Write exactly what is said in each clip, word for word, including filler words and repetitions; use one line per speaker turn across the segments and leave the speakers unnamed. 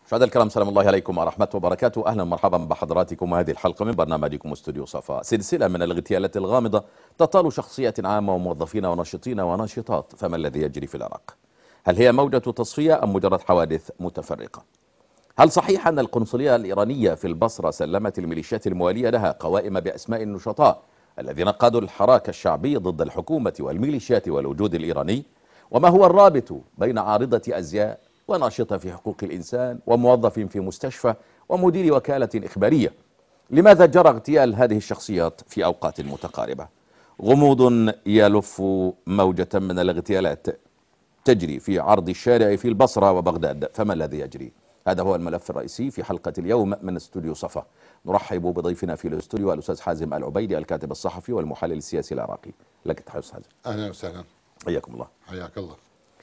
مشاهدينا الكرام، سلام الله عليكم ورحمته وبركاته. اهلا ومرحبا بحضراتكم وهذه الحلقه من برنامجكم استوديو صفا، سلسله من الاغتيالات الغامضه تطال شخصيات عامه وموظفين وناشطين وناشطات. فما الذي يجري في العراق؟ هل هي موجه تصفيه ام مجرد حوادث متفرقه؟ هل صحيح ان القنصليه الايرانيه في البصره سلمت الميليشيات المواليه لها قوائم باسماء النشطاء الذين قادوا الحراك الشعبي ضد الحكومه والميليشيات والوجود الايراني؟ وما هو الرابط بين عارضه ازياء وناشطة في حقوق الإنسان وموظف في مستشفى ومدير وكالة إخبارية؟ لماذا جرى اغتيال هذه الشخصيات في أوقات متقاربة؟ غموض يلف موجة من الاغتيالات تجري في عرض الشارع في البصرة وبغداد. فما الذي يجري؟ هذا هو الملف الرئيسي في حلقة اليوم من استوديو صفا. نرحب بضيفنا في الاستوديو الأستاذ حازم العبيدي، الكاتب الصحفي والمحلل السياسي العراقي. لك تحية أستاذ حازم.
أهلا وسهلا.
حياكم الله.
حياك الله.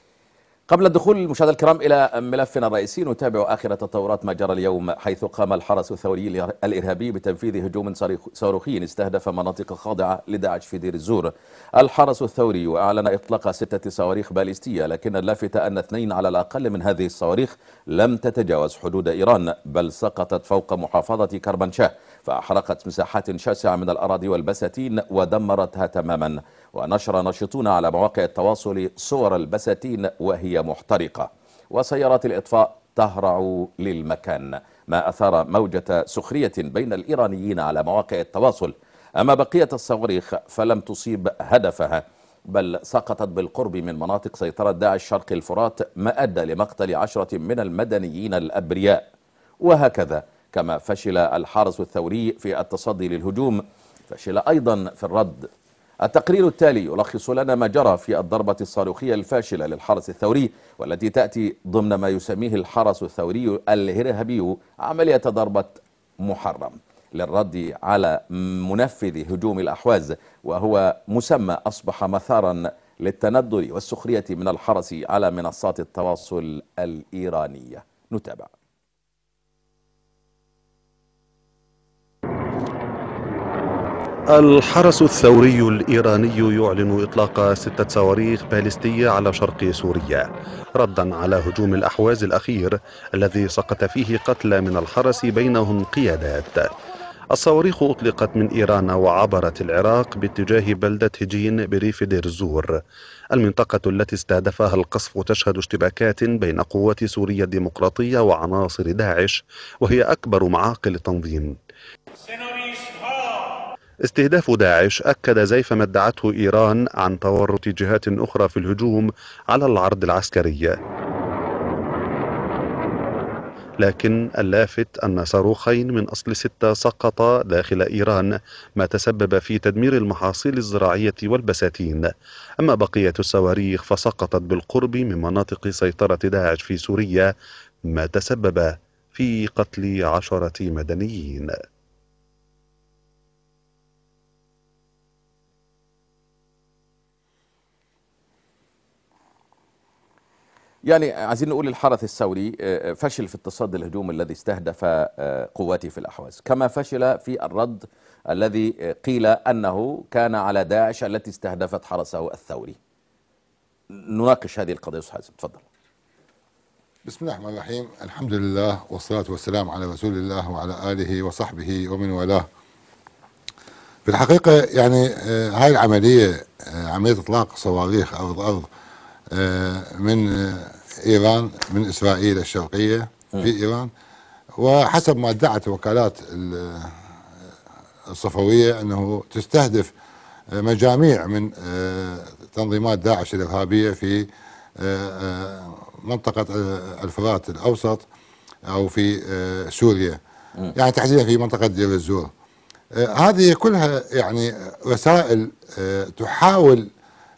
قبل الدخول المشاهدة الكرام إلى ملفنا الرئيسي، نتابع آخر تطورات ما جرى اليوم، حيث قام الحرس الثوري الإرهابي بتنفيذ هجوم صاروخي استهدف مناطق خاضعة لداعش في دير الزور. الحرس الثوري أعلن إطلاق ستة صواريخ باليستية، لكن اللافت أن اثنين على الأقل من هذه الصواريخ لم تتجاوز حدود إيران، بل سقطت فوق محافظة كرمانشاه فأحرقت مساحات شاسعة من الأراضي والبساتين ودمرتها تماما. ونشر ناشطون على مواقع التواصل صور البساتين وهي محترقة، وسيارات الإطفاء تهرع للمكان، ما أثار موجة سخرية بين الإيرانيين على مواقع التواصل. أما بقية الصواريخ فلم تصيب هدفها، بل سقطت بالقرب من مناطق سيطرة داعش شرق الفرات، ما أدى لمقتل عشرة من المدنيين الأبرياء. وهكذا كما فشل الحرس الثوري في التصدي للهجوم، فشل أيضا في الرد. التقرير التالي يلخص لنا ما جرى في الضربة الصاروخية الفاشلة للحرس الثوري، والتي تأتي ضمن ما يسميه الحرس الثوري الإرهابي عملية ضربة محرم للرد على منفذ هجوم الأحواز، وهو مسمى أصبح مثارا للتندر والسخرية من الحرس على منصات التواصل الإيرانية. نتابع.
الحرس الثوري الإيراني يعلن إطلاق ستة صواريخ باليستية على شرق سوريا ردا على هجوم الأحواز الأخير الذي سقط فيه قتلى من الحرس بينهم قيادات. الصواريخ أطلقت من إيران وعبرت العراق باتجاه بلدة هجين بريف دير الزور. المنطقة التي استهدفها القصف تشهد اشتباكات بين قوات سوريا الديمقراطية وعناصر داعش، وهي أكبر معاقل التنظيم. استهداف داعش أكد زيف ما ادعته إيران عن تورط جهات أخرى في الهجوم على العرض العسكري، لكن اللافت أن صاروخين من أصل ستة سقطا داخل إيران، ما تسبب في تدمير المحاصيل الزراعية والبساتين. أما بقية الصواريخ فسقطت بالقرب من مناطق سيطرة داعش في سوريا، ما تسبب في قتل عشرة مدنيين.
يعني عايزين نقول الحرس الثوري فشل في التصدي للهجوم الذي استهدف قواته في الأحواز، كما فشل في الرد الذي قيل أنه كان على داعش التي استهدفت حرسه الثوري. نناقش هذه القضية. أستاذ حازم تفضل.
بسم الله الرحمن الرحيم. الحمد لله والصلاة والسلام على رسول الله وعلى آله وصحبه ومن والاه. في الحقيقة يعني هاي العملية، عملية إطلاق صواريخ أرض أرض من إيران، من إسرائيل الشرقية في إيران، وحسب ما ادعت وكالات الصفوية أنه تستهدف مجاميع من تنظيمات داعش الإرهابية في منطقة الفرات الأوسط أو في سوريا، يعني تحديدا في منطقة دير الزور. هذه كلها يعني رسائل تحاول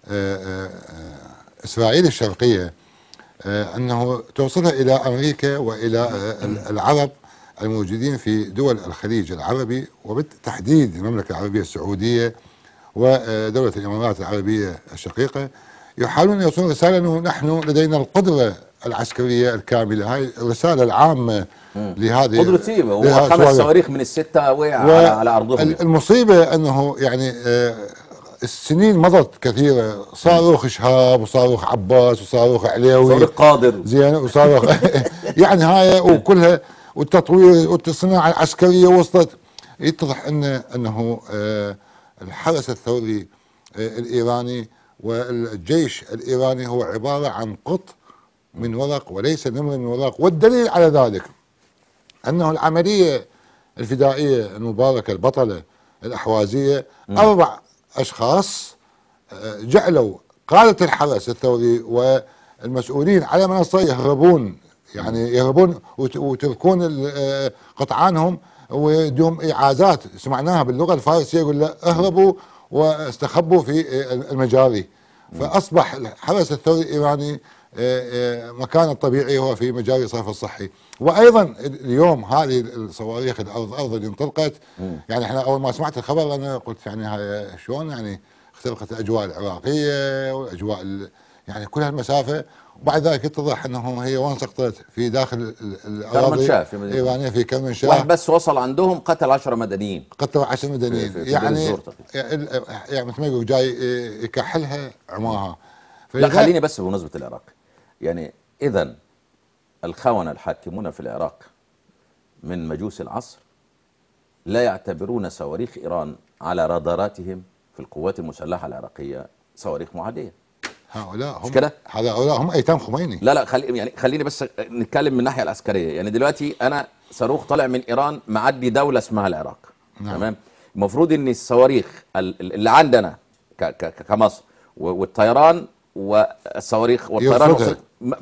إسرائيل الشرقية أنه توصلها إلى أمريكا وإلى العرب الموجودين في دول الخليج العربي، وبالتحديد المملكة العربية السعودية ودولة الإمارات العربية الشقيقة. يحاولون يوصلون رسالة أنه نحن لدينا القدرة العسكرية الكاملة. هاي الرسالة العامة لهذه
قدرتي، وخمس صواريخ من الستة وقع على أرضهم.
المصيبة أنه يعني السنين مضت كثيره، صاروخ شهاب وصاروخ عباس وصاروخ عليوي،
صاروخ قادر
زين، وصاروخ يعني هاي وكلها، والتطوير والصناعه العسكريه وصلت. يتضح ان انه آه الحرس الثوري آه الايراني والجيش الايراني هو عباره عن قط من ورق وليس نمر من ورق. والدليل على ذلك انه العمليه الفدائيه المباركه البطله الاحوازيه، اربع اشخاص جعلوا قاده الحرس الثوري والمسؤولين على منصه يهربون، يعني يهربون وتركون قطعانهم ويدوم اعازات سمعناها باللغه الفارسيه، يقول له اهربوا واستخبوا في المجاري. فاصبح الحرس الثوري الايراني مكانه الطبيعي هو في مجاري الصرف الصحي. وايضا اليوم هذه الصواريخ الارض ارض اللي انطلقت، يعني احنا اول ما سمعت الخبر انا قلت يعني هاي شلون يعني اخترقت الاجواء العراقيه والاجواء يعني كل هالمسافه، وبعد ذلك يتضح انه هي وين سقطت؟ في داخل الاراضي الايرانيه في كرمنشاه.
واحد بس وصل عندهم قتل عشرة مدنيين،
قتلوا عشرة مدنيين
في في
يعني يعني مثل ما يقول جاي يكحلها عماها.
لا خليني بس بمناسبه العراق، يعني اذا الخونة الحاكمون في العراق من مجوس العصر لا يعتبرون صواريخ إيران على راداراتهم في القوات المسلحة العراقية صواريخ معادية.
هؤلاء هم
كده؟
هؤلاء هم أيتام خميني.
لا لا خلي يعني خليني بس نتكلم من الناحية العسكرية. يعني دلوقتي أنا صاروخ طالع من إيران معدي دولة اسمها العراق. نعم. تمام؟ المفروض إن الصواريخ اللي عندنا كمصر والطيران والصواريخ والطيران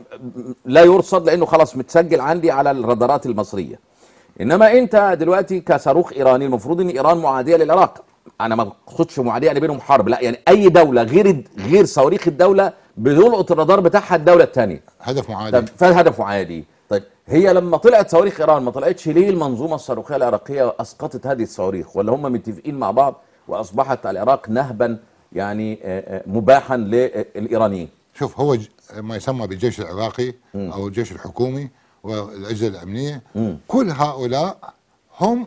لا يرصد، لانه خلاص متسجل عندي على الرادارات المصريه. انما انت دلوقتي كصاروخ ايراني المفروض ان ايران معاديه للعراق. انا ما اقصدش معاديه يعني بينهم حرب، لا يعني اي دوله غير غير صواريخ الدوله بيلقط الرادار بتاعها الدوله الثانيه.
هدف معادي.
فهدف معادي. طيب هي لما طلعت صواريخ ايران ما طلعتش ليه المنظومه الصاروخيه العراقيه واسقطت هذه الصواريخ؟ ولا هم متفقين مع بعض واصبحت العراق نهبا يعني مباحا للايرانيين؟
شوف، هو ما يسمى بالجيش العراقي م. او الجيش الحكومي والاجهزه الامنيه، م. كل هؤلاء هم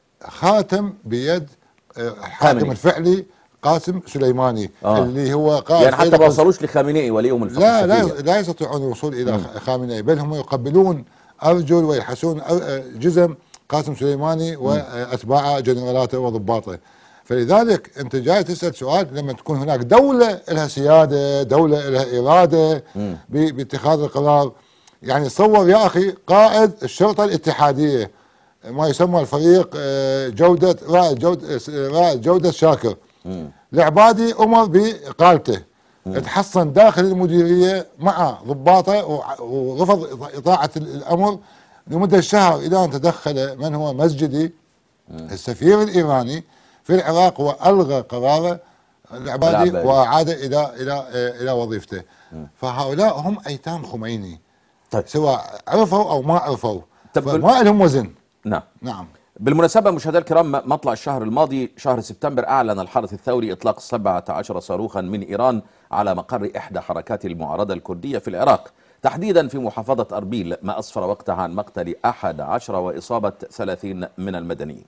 خاتم بيد الحاكم الفعلي قاسم سليماني. آه. اللي هو قائد
يعني حتى ما وصلوش لخامنئي وليهم الفقه.
لا لا لا يستطيعون الوصول الى خامنئي، بل هم يقبلون ارجل ويلحسون جزم قاسم سليماني واتباعه جنرالاته وضباطه. فلذلك انت جاي تسال سؤال لما تكون هناك دوله لها سياده، دوله لها اراده باتخاذ القرار. يعني تصور يا اخي قائد الشرطه الاتحاديه ما يسمى الفريق جوده رائد جوده رائد جوده شاكر العبادي امر باقالته، تحصن داخل المديريه مع ضباطه ورفض اطاعه الامر لمده شهر الى ان تدخل من هو مسجدي السفير الايراني في العراق والغى قراره العبادي واعاد الى الى الى وظيفته. فهؤلاء هم ايتام خميني. طيب. سواء عرفوا او ما عرفوا، ما لهم وزن.
نعم
نعم.
بالمناسبة مشاهدينا الكرام، مطلع الشهر الماضي شهر سبتمبر أعلن الحرس الثوري إطلاق سبعة عشر صاروخا من إيران على مقر إحدى حركات المعارضة الكردية في العراق، تحديدا في محافظة أربيل، ما أسفر وقتها عن مقتل أحد عشر وإصابة ثلاثين من المدنيين.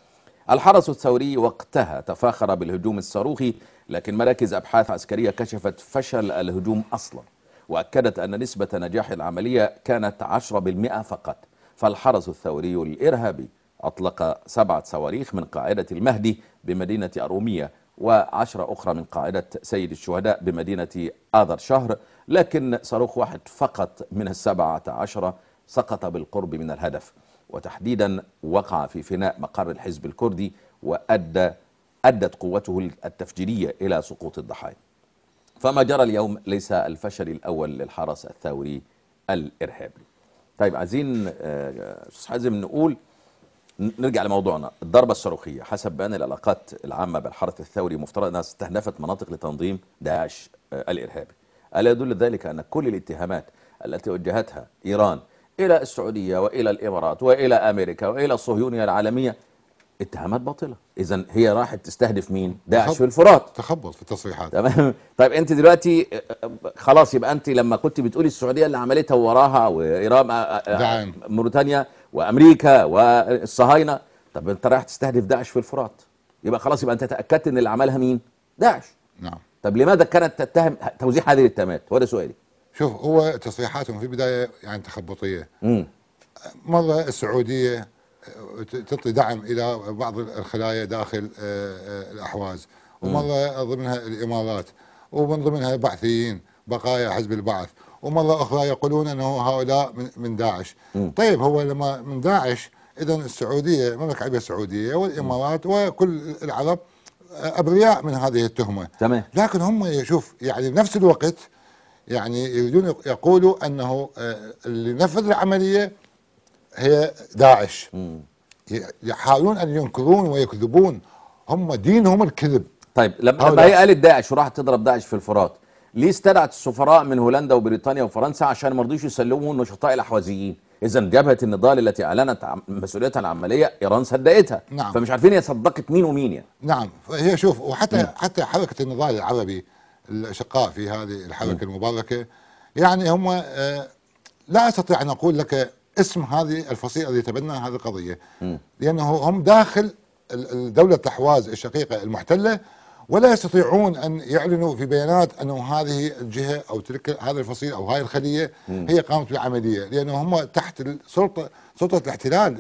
الحرس الثوري وقتها تفاخر بالهجوم الصاروخي، لكن مراكز أبحاث عسكرية كشفت فشل الهجوم أصلا، وأكدت أن نسبة نجاح العملية كانت عشرة بالمئة فقط. فالحرس الثوري الإرهابي أطلق سبعة صواريخ من قاعدة المهدي بمدينة أرومية وعشرة أخرى من قاعدة سيد الشهداء بمدينة آذر شهر، لكن صاروخ واحد فقط من السبعة عشر سقط بالقرب من الهدف، وتحديدا وقع في فناء مقر الحزب الكردي، وأدى أدت قوته التفجيرية إلى سقوط الضحايا. فما جرى اليوم ليس الفشل الأول للحرس الثوري الإرهابي. طيب عايزين أستاذ حازم نقول، نرجع لموضوعنا. الضربة الصاروخية حسب بيان العلاقات العامة بالحرس الثوري مفترض أنها استهدفت مناطق لتنظيم داعش الإرهابي. ألا يدل ذلك أن كل الاتهامات التي وجهتها إيران إلى السعودية وإلى الإمارات وإلى أمريكا وإلى الصهيونية العالمية اتهامات باطلة؟ إذن هي راحت تستهدف مين؟ داعش في الفرات.
تخبط في التصريحات.
تمام. طيب أنت دلوقتي خلاص، يبقى أنت لما كنت بتقولي السعودية اللي عملتها وراها وإيران موريتانيا وأمريكا والصهاينة، طب أنت رايح تستهدف داعش في الفرات، يبقى خلاص يبقى أنت تأكدت إن اللي عملها مين؟ داعش.
نعم.
طب لماذا كانت تتهم توزيع هذه الاتهامات؟ هو ده سؤالي.
شوف، هو تصريحاتهم في البدايه يعني تخبطيه.
امم
مره السعوديه تعطي دعم الى بعض الخلايا داخل الاحواز، ومره ضمنها الامارات، ومن ضمنها بعثيين بقايا حزب البعث، ومره اخرى يقولون انه هؤلاء من داعش.
مم.
طيب هو لما من داعش، اذا السعوديه، المملكه العربيه السعوديه والامارات وكل العرب ابرياء من هذه التهمه.
تمام.
لكن هم يشوف يعني بنفس الوقت يعني يريدون يقولوا انه اللي نفذ العمليه هي داعش.
مم.
يحاولون ان ينكرون ويكذبون، هم دينهم الكذب.
طيب لما لما هي قالت داعش وراحت تضرب داعش في الفرات، ليه استدعت السفراء من هولندا وبريطانيا وفرنسا عشان ما رضيش يسلموا نشطاء الاحوازيين؟ اذا جبهه النضال التي اعلنت مسؤوليتها العمليه ايران صدقتها.
نعم.
فمش عارفين هي صدقت مين ومين يعني.
نعم. هي شوف، وحتى
مم.
حتى حركه النضال العربي الاشقاء في هذه الحركه مم. المباركه، يعني هم آه لا استطيع ان اقول لك اسم هذه الفصيله التي تبنى هذه القضيه، مم. لانه هم داخل الدوله الاحواز الشقيقه المحتله، ولا يستطيعون ان يعلنوا في بيانات انه هذه الجهه او تلك هذا الفصيل او هذه الخليه مم. هي قامت بالعمليه، لانه هم تحت السلطه سلطه الاحتلال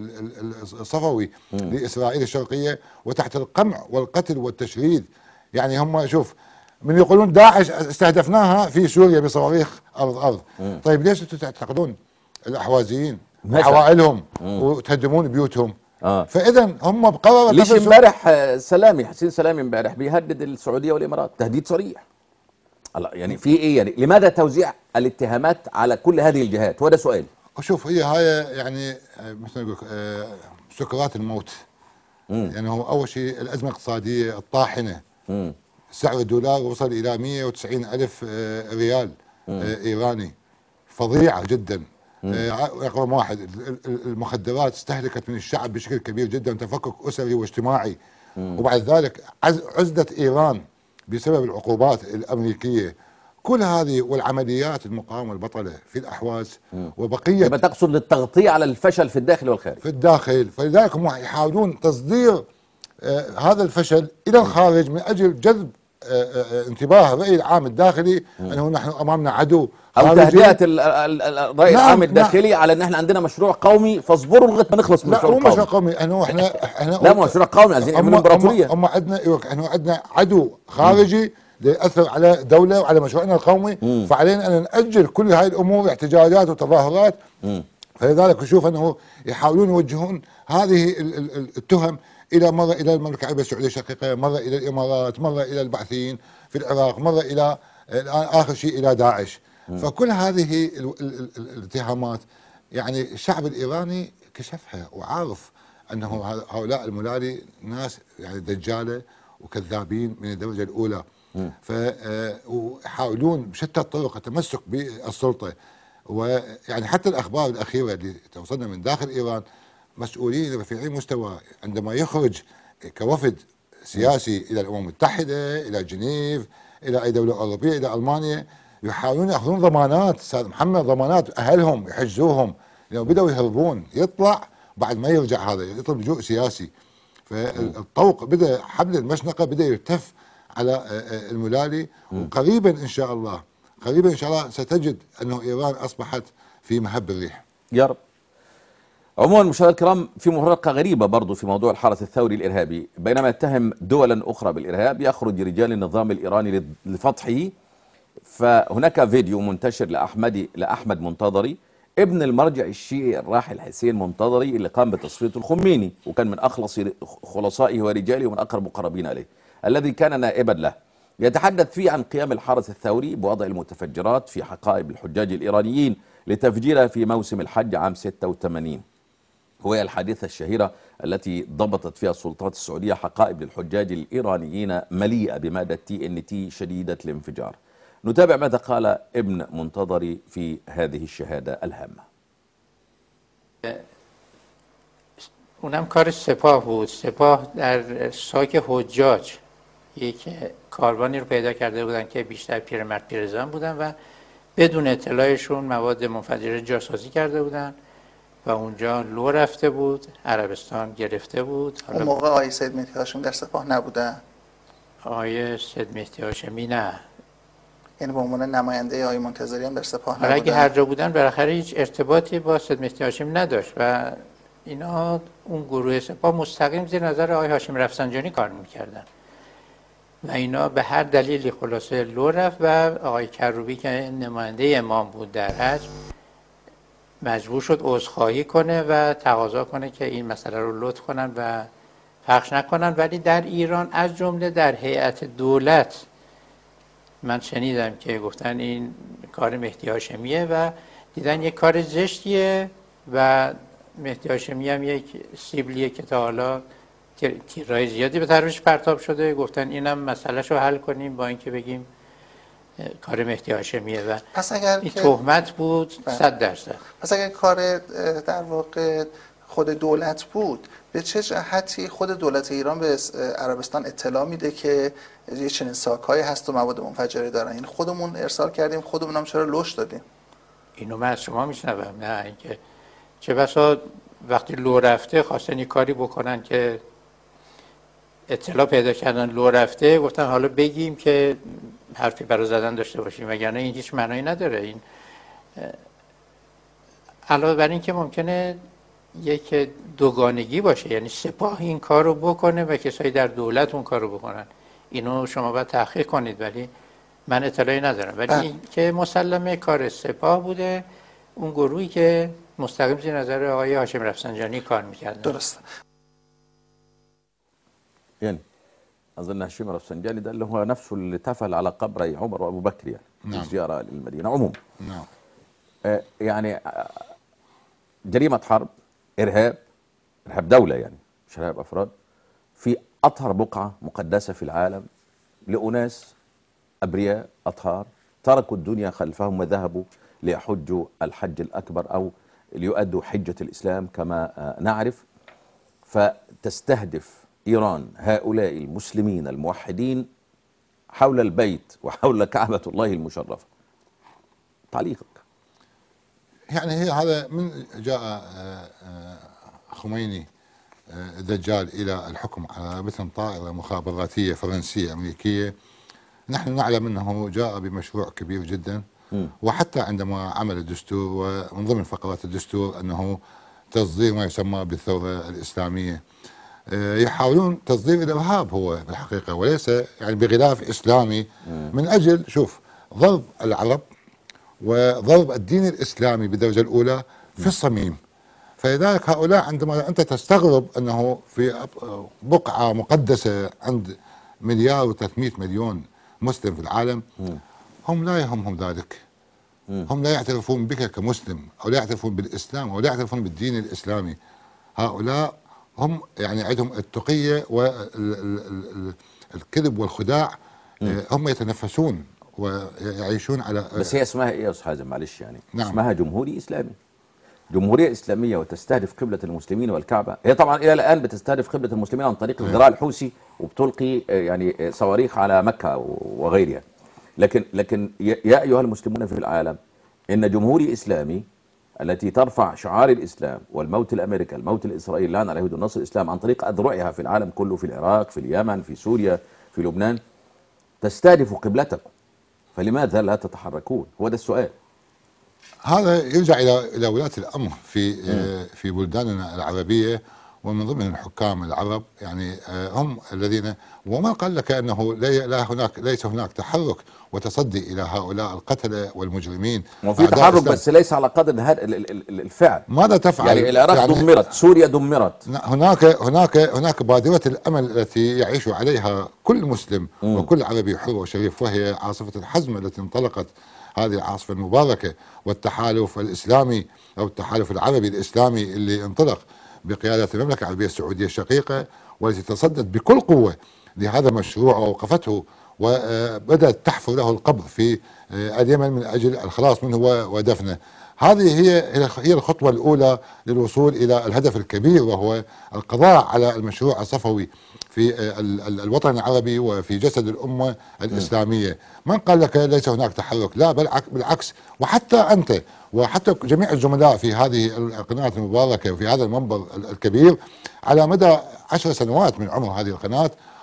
الصفوي مم. لاسرائيل الشرقيه، وتحت القمع والقتل والتشريد. يعني هم شوف، من يقولون داعش استهدفناها في سوريا بصواريخ ارض ارض. مم. طيب ليش انتم تعتقدون الاحوازيين وعوائلهم وتهدمون بيوتهم؟ آه. فاذا هم بقرار.
ليش امبارح سلامي حسين سلامي امبارح بيهدد السعوديه والامارات تهديد صريح؟ الله، يعني في ايه يعني؟ لماذا توزيع الاتهامات على كل هذه الجهات؟ هو ده سؤالي.
شوف، هي هاي يعني مثل نقول سكرات الموت. مم. يعني هو اول شيء الازمه الاقتصاديه الطاحنه. مم. سعر الدولار وصل الى مئة وتسعين الف ريال مم. ايراني، فظيعه جدا. رقم واحد، المخدرات استهلكت من الشعب بشكل كبير جدا، تفكك اسري واجتماعي. مم. وبعد ذلك عزلت ايران بسبب العقوبات الامريكيه. كل هذه والعمليات المقاومه البطله في الاحواز مم. وبقيه.
يبقى تقصد للتغطيه على الفشل في الداخل والخارج؟
في الداخل، فلذلك هم يحاولون تصدير آه هذا الفشل الى الخارج من اجل جذب آه آه انتباه الراي العام الداخلي مم. انه نحن امامنا عدو
او تهدئه الراي العام نعم الداخلي نعم. على ان احنا عندنا مشروع قومي، فاصبروا لغايه ما نخلص من المشروع
القومي. لا مو مشروع قومي، انه احنا احنا
لا مو مشروع قومي، عايزين نعمل امبراطوريه.
هم عندنا احنا عندنا عدو خارجي ياثر على دوله وعلى مشروعنا القومي. مم. فعلينا ان ناجل كل هاي الامور، احتجاجات وتظاهرات. مم. فلذلك نشوف انه يحاولون يوجهون هذه التهم الى مره الى المملكه العربيه السعوديه الشقيقه، مره الى الامارات، مره الى البعثيين في العراق، مره الى الان اخر شيء الى داعش. مم. فكل هذه الاتهامات يعني الشعب الايراني كشفها وعارف انه هؤلاء الملالي ناس يعني دجاله وكذابين من الدرجه الاولى. فيحاولون بشتى الطرق التمسك بالسلطه. ويعني حتى الاخبار الاخيره اللي توصلنا من داخل ايران، مسؤولين رفيعين مستوى عندما يخرج كوفد سياسي الى الامم المتحده، الى جنيف، الى اي دوله اوروبيه، الى المانيا، يحاولون ياخذون ضمانات استاذ محمد، ضمانات اهلهم يحجزوهم، لانه بداوا يهربون، يطلع بعد ما يرجع هذا يطلب لجوء سياسي. فالطوق بدا، حبل المشنقه بدا يلتف على الملالي. وقريبا ان شاء الله قريبا ان شاء الله ستجد انه ايران اصبحت في مهب الريح.
يا رب. عموما مشاهدينا الكرام، في مفارقه غريبه برضه في موضوع الحرس الثوري الارهابي، بينما يتهم دولا اخرى بالارهاب يخرج رجال النظام الايراني لفضحه. فهناك فيديو منتشر لاحمد لاحمد منتظري ابن المرجع الشيعي الراحل حسين منتظري اللي قام بتصفيه الخميني، وكان من اخلص خلصائه ورجاله ومن اقرب مقربين اليه، الذي كان نائبا له. يتحدث فيه عن قيام الحرس الثوري بوضع المتفجرات في حقائب الحجاج الإيرانيين لتفجيرها في موسم الحج عام ستة وثمانين. وهي الحادثة الشهيرة التي ضبطت فيها السلطات السعودية حقائب للحجاج الإيرانيين مليئة بمادة تي إن تي شديدة الانفجار. نتابع ماذا قال ابن منتظري في هذه الشهادة الهامة.
اونم کار سپاه بود. سپاه در ساک حجاج یک کاروانی رو پیدا کرده بودن که بیشتر پیرمرد پیرزن بودن و بدون اطلاعشون مواد منفجره جاسازی کرده بودن و اونجا لو رفته بود، عربستان گرفته بود.
اون موقع آقای سید مهدی هاشمی در سپاه نبودن؟
آقای سید مهدی هاشمی نه.
یعنی به عنوان نماینده آقای منتظریان در سپاه
حالا اگه
نبودن؟
هر جا بودن بالاخره هیچ ارتباطی با سید مهدی هاشمی نداشت و اینا اون گروه سپاه مستقیم زیر نظر آقای هاشمی رفسنجانی کار میکردن و اینا به هر دلیلی خلاصه لو رفت و آقای کروبی که نماینده امام بود در حج مجبور شد عذرخواهی کنه و تقاضا کنه که این مسئله رو لطف کنن و پخش نکنن. ولی در ایران از جمله در هیئت دولت من شنیدم که گفتن این کار مهدی هاشمیه و دیدن یک کار زشتیه و مهدی هاشمی هم یک سیبلیه که تا حالا تیرای زیادی به طرفش پرتاب شده. گفتن اینم مسئله‌شو رو حل کنیم با اینکه بگیم کار مهدی هاشمیه و
پس اگر
این
که
تهمت بود صد درصد.
پس اگر کار در واقع خود دولت بود، به چه جهتی خود دولت ایران به عربستان اطلاع میده که یه چنین ساک‌هایی هست و مواد منفجره دارن؟ این خودمون ارسال کردیم، خودمون هم چرا لوش دادیم؟
اینو من از شما میشنوم. نه اینکه چه بسا وقتی لو رفته خواستن این کاری بکنن که اطلاع پیدا کردن لو رفته، گفتن حالا بگیم که حرفی برای زدن داشته باشیم، وگرنه این هیچ معنایی نداره. این علاوه بر این که ممکنه یک دوگانگی باشه، یعنی سپاه این کار رو بکنه و کسایی در دولت اون کار رو بکنن، اینو شما باید تحقیق کنید، ولی من اطلاعی ندارم. ولی این که مسلمه کار سپاه بوده، اون گروهی که مستقیم زیر نظر آقای هاشمی رفسنجانی کار میکردن.
درسته.
يعني أظن هشام رفسنجاني ده اللي هو نفسه اللي تفل على قبري عمر وأبو بكر يعني
نعم.
في زيارة للمدينة عموما.
نعم.
آه يعني آه جريمة حرب، إرهاب، إرهاب دولة يعني مش إرهاب أفراد، في أطهر بقعة مقدسة في العالم لأناس أبرياء أطهار تركوا الدنيا خلفهم وذهبوا ليحجوا الحج الأكبر أو ليؤدوا حجة الإسلام كما آه نعرف. فتستهدف إيران هؤلاء المسلمين الموحدين حول البيت وحول كعبة الله المشرفة. تعليقك؟
يعني هي هذا من جاء خميني الدجال إلى الحكم على متن طائرة مخابراتية فرنسية أمريكية، نحن نعلم أنه جاء بمشروع كبير جدا. م. وحتى عندما عمل الدستور ومن ضمن فقرات الدستور أنه تصدير ما يسمى بالثورة الإسلامية، يحاولون تصدير الإرهاب هو بالحقيقة، وليس يعني بغلاف إسلامي من أجل شوف ضرب العرب وضرب الدين الإسلامي بالدرجة الأولى في الصميم. فلذلك هؤلاء عندما أنت تستغرب أنه في بقعة مقدسة عند مليار وثلاثمئة مليون مسلم في العالم هم لا يهمهم ذلك، هم لا يعترفون بك كمسلم أو لا يعترفون بالإسلام أو لا يعترفون بالدين الإسلامي. هؤلاء هم يعني عندهم التقية والكذب والخداع. م. هم يتنفسون ويعيشون على
بس هي اسمها ايه يا استاذ حازم معلش يعني؟
نعم.
اسمها جمهوري اسلامي، جمهورية اسلامية وتستهدف قبلة المسلمين والكعبة. هي طبعا الى الان بتستهدف قبلة المسلمين عن طريق الذراع الحوثي وبتلقي يعني صواريخ على مكة وغيرها. لكن لكن يا ايها المسلمون في العالم ان جمهوري اسلامي التي ترفع شعار الإسلام والموت الأمريكا الموت الإسرائيل لعن على اليهود والنصر الإسلام عن طريق أذرعها في العالم كله، في العراق، في اليمن، في سوريا، في لبنان، تستهدف قبلتكم، فلماذا لا تتحركون؟ هو ده السؤال.
هذا يرجع إلى إلى ولاة الأمر في في بلداننا العربية ومن ضمن الحكام العرب، يعني هم الذين، ومن قال لك أنه لا هناك ليس هناك تحرك وتصدي إلى هؤلاء القتلة والمجرمين.
وفي تحرك بس ليس على قدر هذا الفعل.
ماذا تفعل؟
يعني العراق يعني دمرت، سوريا دمرت.
هناك هناك هناك بادرة الأمل التي يعيش عليها كل مسلم م. وكل عربي حر وشريف، وهي عاصفة الحزم التي انطلقت، هذه العاصفة المباركة، والتحالف الإسلامي أو التحالف العربي الإسلامي اللي انطلق بقيادة المملكة العربية السعودية الشقيقة، والتي تصدت بكل قوة لهذا المشروع ووقفته وبدأت تحفر له القبر في اليمن من أجل الخلاص منه ودفنه. هذه هي هي الخطوة الأولى للوصول إلى الهدف الكبير، وهو القضاء على المشروع الصفوي في الوطن العربي وفي جسد الأمة الإسلامية. من قال لك ليس هناك تحرك؟ لا، بالعكس. وحتى أنت وحتى جميع الزملاء في هذه القناة المباركة وفي هذا المنبر الكبير على مدى عشر سنوات من عمر هذه القناة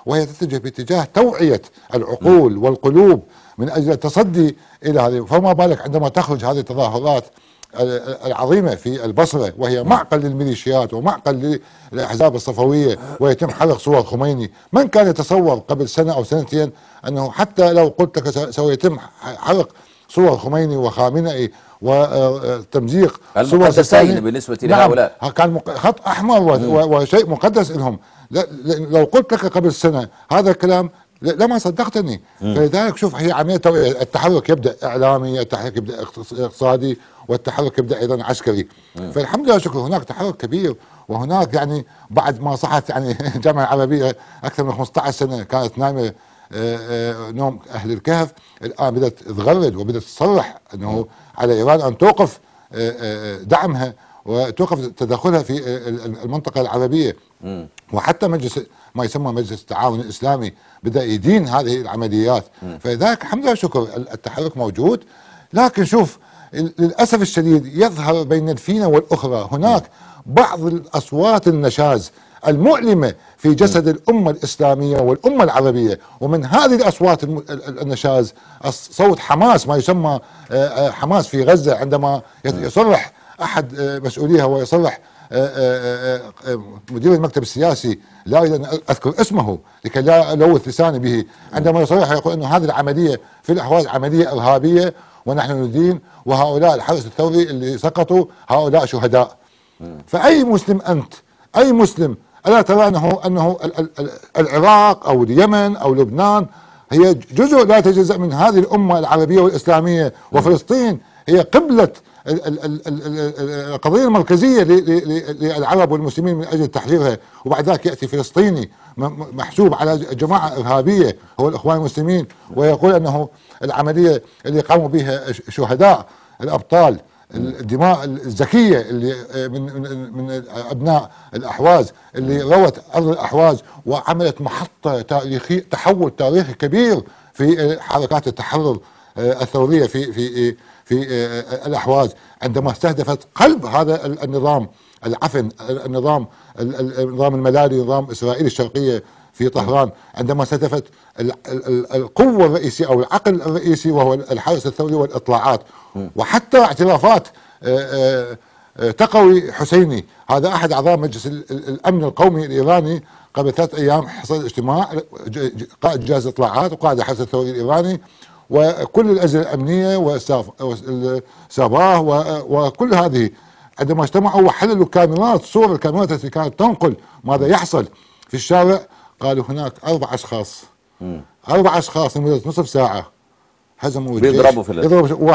وهي تتجه باتجاه توعية العقول والقلوب من أجل التصدي إلى هذه. فما بالك عندما تخرج هذه التظاهرات العظيمة في البصرة وهي معقل للميليشيات ومعقل للأحزاب الصفوية، ويتم حرق صور خميني. من كان يتصور قبل سنة أو سنتين أنه حتى لو قلت لك سيتم حرق صور خميني وخامنئي وتمزيق
المقدسين بالنسبة لهؤلاء؟
نعم، كان خط أحمر وشيء مقدس لهم. لو قلت لك قبل سنة هذا الكلام لما صدقتني. فلذلك شوف، هي عملية توعية. التحرك يبدأ إعلامي، التحرك يبدأ اقتصادي، والتحرك يبدأ أيضا عسكري. فالحمد لله شكرا هناك تحرك كبير، وهناك يعني بعد ما صحت يعني الجامعة العربية أكثر من خمسة عشر سنة كانت نايمة نوم أهل الكهف، الآن بدأت تغرد وبدأت تصرح أنه على إيران أن توقف دعمها وتوقف تدخلها في المنطقة العربية. وحتى مجلس ما يسمى مجلس التعاون الإسلامي بدأ يدين هذه العمليات. فذلك الحمد لله شكر التحرك موجود. لكن شوف للأسف الشديد يظهر بين الفينة والأخرى هناك بعض الأصوات النشاز المؤلمة في جسد الأمة الإسلامية والأمة العربية. ومن هذه الأصوات النشاز صوت حماس، ما يسمى حماس في غزة، عندما يصرح أحد مسؤوليها ويصرح مدير المكتب السياسي، لا أريد أن أذكر اسمه لكي لا ألوث لساني به، عندما يصرح يقول أن هذه العملية في الأحواز عملية إرهابية ونحن ندين، وهؤلاء الحرس الثوري اللي سقطوا هؤلاء شهداء. فأي مسلم أنت، أي مسلم، ألا ترى أنه أنه العراق أو اليمن أو لبنان هي جزء لا يتجزأ من هذه الأمة العربية والإسلامية، وفلسطين هي قبلة القضية المركزية للعرب والمسلمين من أجل تحريرها. وبعد ذلك يأتي فلسطيني محسوب على جماعة إرهابية هو الإخوان المسلمين ويقول أنه العملية اللي قاموا بها شهداء الأبطال الدماء الزكية اللي من من من أبناء الأحواز اللي روت أرض الأحواز وعملت محطة تاريخية، تحول تاريخي كبير في حركات التحرر الثورية في في في الأحواز، عندما استهدفت قلب هذا النظام العفن، النظام النظام الملالي، نظام إسرائيل الشرقية في طهران، عندما استهدفت القوة الرئيسية أو العقل الرئيسي وهو الحرس الثوري والإطلاعات. وحتى اعترافات تقوي حسيني، هذا أحد أعضاء مجلس الأمن القومي الإيراني، قبل ثلاث أيام حصل اجتماع قائد جهاز الإطلاعات وقائد الحرس الثوري الإيراني وكل الأجهزة الأمنية والساباه وكل هذه، عندما اجتمعوا وحللوا كاميرات صور الكاميرات التي كانت تنقل ماذا يحصل في الشارع، قالوا هناك أربع أشخاص مم. أربع أشخاص لمدة نصف ساعة هزموا الجيش،
بيضربوا في
يضربوا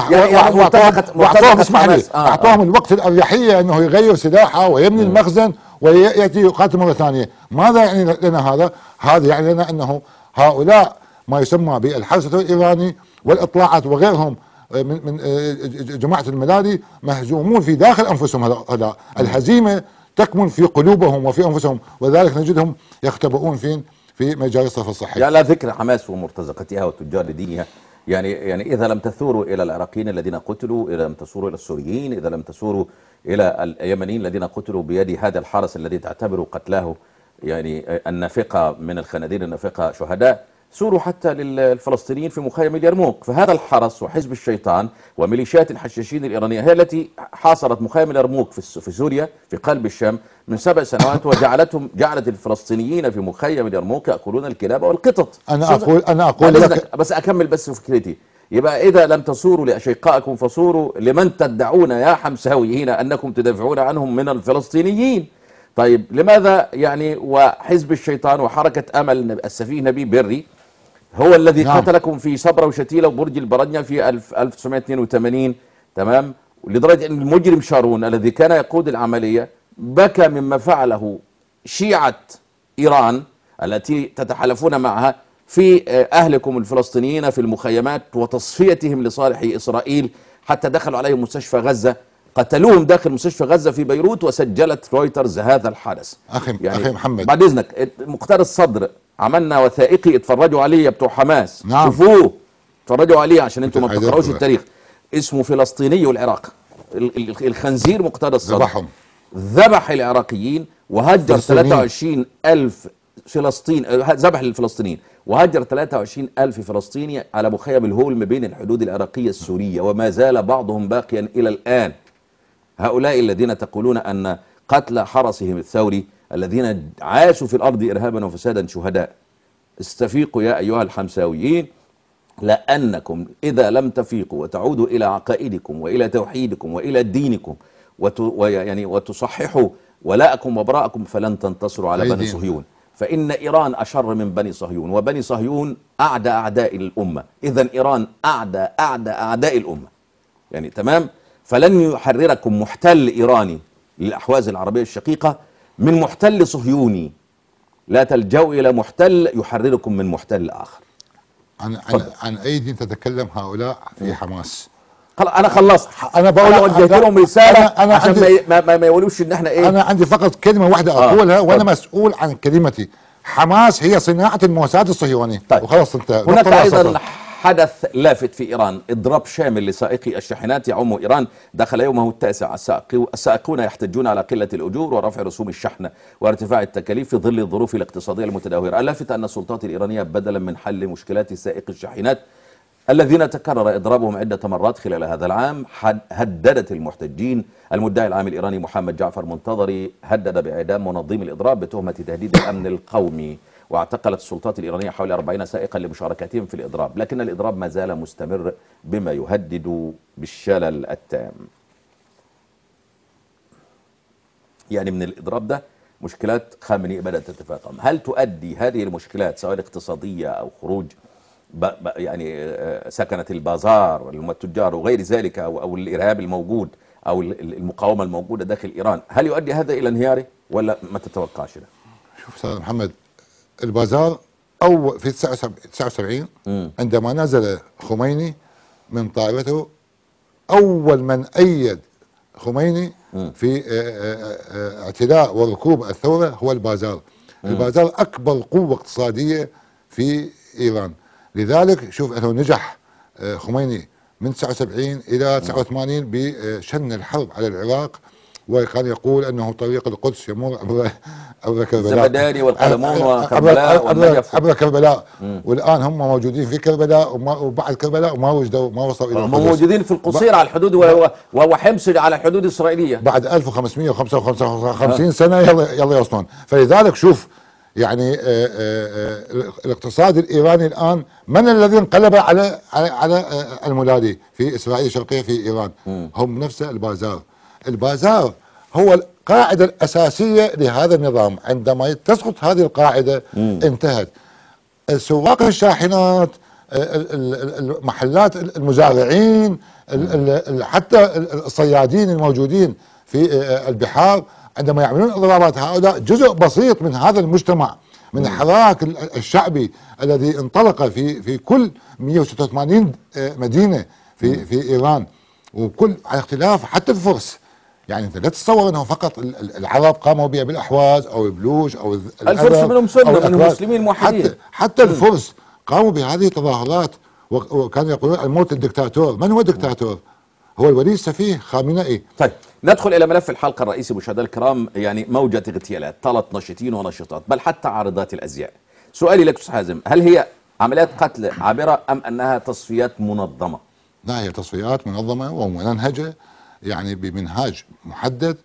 واعطوهم اسمح لي اعطوهم الوقت الأريحية انه يغير سلاحه ويبني مم. المخزن ويأتي يقاتل مرة ثانية. ماذا يعني لنا هذا؟ هذا يعني لنا انه هؤلاء ما يسمى بالحرس الثوري الإيراني والإطلاعات وغيرهم من من جماعة الملالي مهزومون في داخل أنفسهم. هذا الهزيمة تكمن في قلوبهم وفي أنفسهم، وذلك نجدهم يختبئون فين؟ في مجال الصف الصحي.
يعني لا ذكر حماس ومرتزقتها وتجار دينها. يعني يعني إذا لم تثوروا إلى العراقيين الذين قتلوا، إذا لم تثوروا إلى السوريين، إذا لم تثوروا إلى اليمنيين الذين قتلوا بيد هذا الحرس الذي تعتبر قتلاه يعني النافقة من الخنادير النافقة شهداء، ثوروا حتى للفلسطينيين في مخيم اليرموك. فهذا الحرس وحزب الشيطان وميليشيات الحشاشين الإيرانية هي التي حاصرت مخيم اليرموك في في سوريا في قلب الشام من سبع سنوات، وجعلتهم جعلت الفلسطينيين في مخيم اليرموك يأكلون الكلاب والقطط.
أنا أقول أنا أقول لك
بس أكمل بس فكرتي. يبقى إذا لم تصوروا لأشقائكم فصوروا لمن تدعون يا حمساويين أنكم تدافعون عنهم من الفلسطينيين. طيب لماذا يعني وحزب الشيطان وحركة أمل السفيه نبي بري هو الذي نعم. قتلكم في صبرا وشتيلة وبرج البرنيا في ألف وتسعمائة واثنين وثمانين، تمام؟ لدرجة أن المجرم شارون الذي كان يقود العملية بكى مما فعله شيعة إيران التي تتحالفون معها في أهلكم الفلسطينيين في المخيمات وتصفيتهم لصالح إسرائيل، حتى دخلوا عليهم مستشفى غزة، قتلوهم داخل مستشفى غزة في بيروت، وسجلت رويترز هذا الحدث.
أخي
يعني
أخي محمد
بعد إذنك مقتدى الصدر عملنا وثائقي اتفرجوا عليه بتوع حماس،
نعم.
شوفوه اتفرجوا عليه عشان انتم ما بتقراوش التاريخ. اسمه فلسطيني العراق، الخنزير مقتدى الصدر
ذبحهم،
ذبح العراقيين وهجر ثلاثة وعشرين ألف فلسطين ذبح للفلسطينيين، وهجر ثلاثة وعشرين ألف فلسطيني على مخيم الهول ما بين الحدود العراقية السورية، وما زال بعضهم باقيا إلى الآن. هؤلاء الذين تقولون أن قتل حرسهم الثوري الذين عاشوا في الأرض إرهابا وفسادا شهداء، استفيقوا يا أيها الحمساويين، لأنكم إذا لم تفيقوا وتعودوا إلى عقائدكم وإلى توحيدكم وإلى دينكم ويعني وتصححوا ولاءكم وبراءكم فلن تنتصروا على بني صهيون. فإن إيران أشر من بني صهيون، وبني صهيون أعدى أعداء الأمة، إذن إيران أعدى أعدى أعداء الأمة، يعني تمام. فلن يحرركم محتل إيراني للأحواز العربية الشقيقة من محتل صهيوني، لا تلجأوا إلى محتل يحرركم من محتل آخر.
عن عن, عن أي دين تتكلم هؤلاء في حماس؟
انا خلصت،
انا بقول
انا وجهت لهم رساله أنا أنا عشان ما, ما, ما يقولوش ان احنا ايه.
انا عندي فقط كلمه واحده اقولها، آه. وانا مسؤول عن كلمتي. حماس هي صناعه الموساد الصهيوني.
طيب.
وخلاص انت.
هناك ايضا حدث لافت في ايران، اضراب شامل لسائقي الشاحنات يعم ايران، دخل يومه التاسع. السائقون يحتجون على قله الاجور ورفع رسوم الشحن وارتفاع التكاليف في ظل الظروف الاقتصاديه المتدهوره. اللافت ان السلطات الايرانيه بدلا من حل مشكلات سائقي الشاحنات الذين تكرر إضرابهم عدة مرات خلال هذا العام، هددت المحتجين المدعي العام الإيراني محمد جعفر منتظري هدد بإعدام منظمي الإضراب بتهمة تهديد الأمن القومي. واعتقلت السلطات الإيرانية حوالي أربعين سائقا لمشاركتهم في الإضراب، لكن الإضراب ما زال مستمر بما يهدد بالشلل التام. يعني من الإضراب ده مشكلات خامنئي بدأت تتفاقم. هل تؤدي هذه المشكلات سواء اقتصادية أو خروج يعني سكنة البازار والتجار وغير ذلك أو, أو الإرهاب الموجود أو المقاومة الموجودة داخل إيران، هل يؤدي هذا إلى انهياره ولا ما تتوقعش ده؟
شوف أستاذ محمد، البازار أو في تسعة وسبعين عندما نزل خميني من طائرته، أول من أيد خميني في اعتلاء وركوب الثورة هو البازار. البازار أكبر قوة اقتصادية في إيران، لذلك شوف انه نجح خميني من تسعة وسبعين الى تسعة وثمانين بشن الحرب على العراق، وكان يقول انه طريق القدس يمر عبر عبر كربلاء،
الزبداني والقلمون وكربلاء والنجف،
عبر كربلاء. والان هم موجودين في كربلاء وبعد كربلاء وما وجدوا ما وصلوا الى
القدس. هم موجودين في القصير على الحدود وهو وهو حمص على الحدود الاسرائيليه بعد
ألف وخمسمائة وخمسة وخمسين سنه يلا يلا يوصلون. فلذلك شوف يعني آآ آآ الاقتصاد الايراني الان من الذي انقلب على على, على المولادي في اسرائيل الشرقيه في ايران؟ م. هم نفسه البازار. البازار هو القاعده الاساسيه لهذا النظام. عندما تسقط هذه القاعده م. انتهت. سواق الشاحنات، المحلات، المزارعين، حتى الصيادين الموجودين في البحار، عندما يعملون اضرابات هؤلاء جزء بسيط من هذا المجتمع، من الحراك الشعبي الذي انطلق في في كل مئة وستة وثمانين مدينه في في ايران، وكل على اختلاف حتى الفرس. يعني انت لا تتصور انه فقط العرب قاموا بها بالاحواز او البلوش او
الفرس منهم سنه من المسلمين الموحدين،
حتى حتى الفرس قاموا بهذه التظاهرات، وكانوا يقولون الموت الدكتاتور. من هو الدكتاتور؟ هو الولي السفيه خامنئي.
طيب ندخل الى ملف الحلقه الرئيسي مشاهدينا الكرام، يعني موجه اغتيالات، طالت ناشطين وناشطات بل حتى عارضات الازياء. سؤالي لك استاذ حازم، هل هي عمليات قتل عابره ام انها تصفيات منظمه؟
لا، هي تصفيات منظمه ومنهجه، يعني بمنهاج محدد،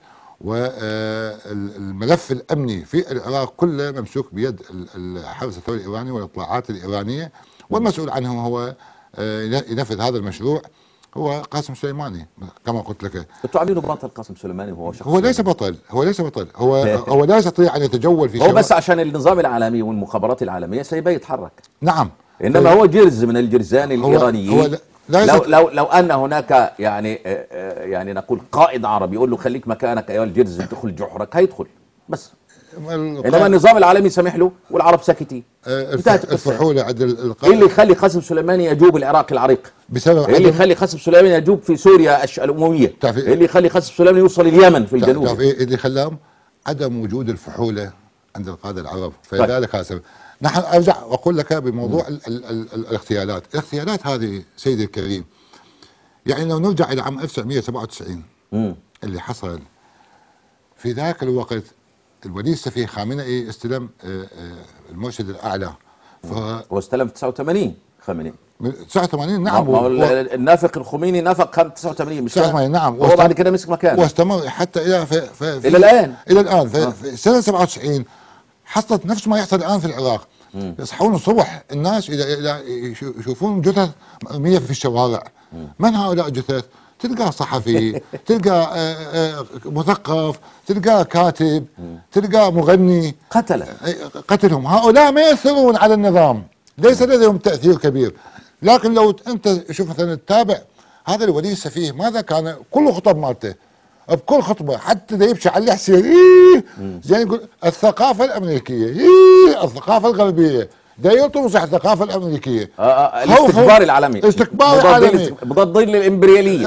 والملف الامني في العراق كله ممسوك بيد الحرس الثوري الايراني والاطلاعات الايرانيه، والمسؤول عنه هو ينفذ هذا المشروع هو قاسم سليماني كما قلت لك.
انتوا عاملينه بطل قاسم سليماني وهو شخص
هو ليس بطل، هو ليس بطل، هو هو لا يستطيع ان يتجول في
هو بس عشان النظام العالمي والمخابرات العالميه سيبقى يتحرك.
نعم،
انما هو جرز من الجرزان الايرانيين. هو لا لو لو لو ان هناك يعني يعني نقول قائد عربي يقول له خليك مكانك ايها الجرز ادخل جحرك، هيدخل بس. انما النظام العالمي سامح له والعرب ساكتين.
الفحوله عند
القائد. ايه اللي يخلي قاسم سليماني يجوب العراق العريق؟
بسبب
ايه اللي يخلي قاسم سليماني يجوب في سوريا الامويه؟ ايه اللي يخلي قاسم سليماني يوصل اليمن في الجنوب؟
تعرف ايه اللي خلاهم؟ عدم وجود الفحوله عند القاده العرب، فلذلك هذا السبب. نحن ارجع واقول لك بموضوع ال ال ال الاغتيالات، الاغتيالات هذه سيدي الكريم، يعني لو نرجع الى عام ألف وتسعمائة وسبعة وتسعين اللي حصل في ذاك الوقت، الولي السفيه خامنئي استلم المرشد الاعلى ف
هو استلم في تسعة وثمانين خامنئي
تسعة وثمانين نعم.
ما هو النافق الخميني نافق تسعة وثمانين مش
تسعة وثمانين نعم.
هو بعد كده مسك مكانه
واستمر حتى الى في في
الى الان
الى الان في, آه. في سنه سبعة وتسعين حصلت نفس ما يحصل الان في العراق. مم. يصحون الصبح الناس الى الى يشوفون جثث مرميه في الشوارع. مم. من هؤلاء الجثث؟ تلقى صحفي، تلقى مثقف، تلقى كاتب، تلقى مغني.
قتله
قتلهم. هؤلاء ما يأثرون على النظام، ليس لديهم تأثير كبير. لكن لو انت شوف مثلا تتابع هذا الولي السفيه ماذا كان كل خطب مالته بكل خطبه حتى دا يبكي على الحسين إيه زين يقول الثقافه الامريكيه إيه الثقافه الغربيه دا يطرس على الثقافه الامريكيه.
آه آه الاستكبار العالمي
الاستكبار العالمي
مضادين للامبرياليه.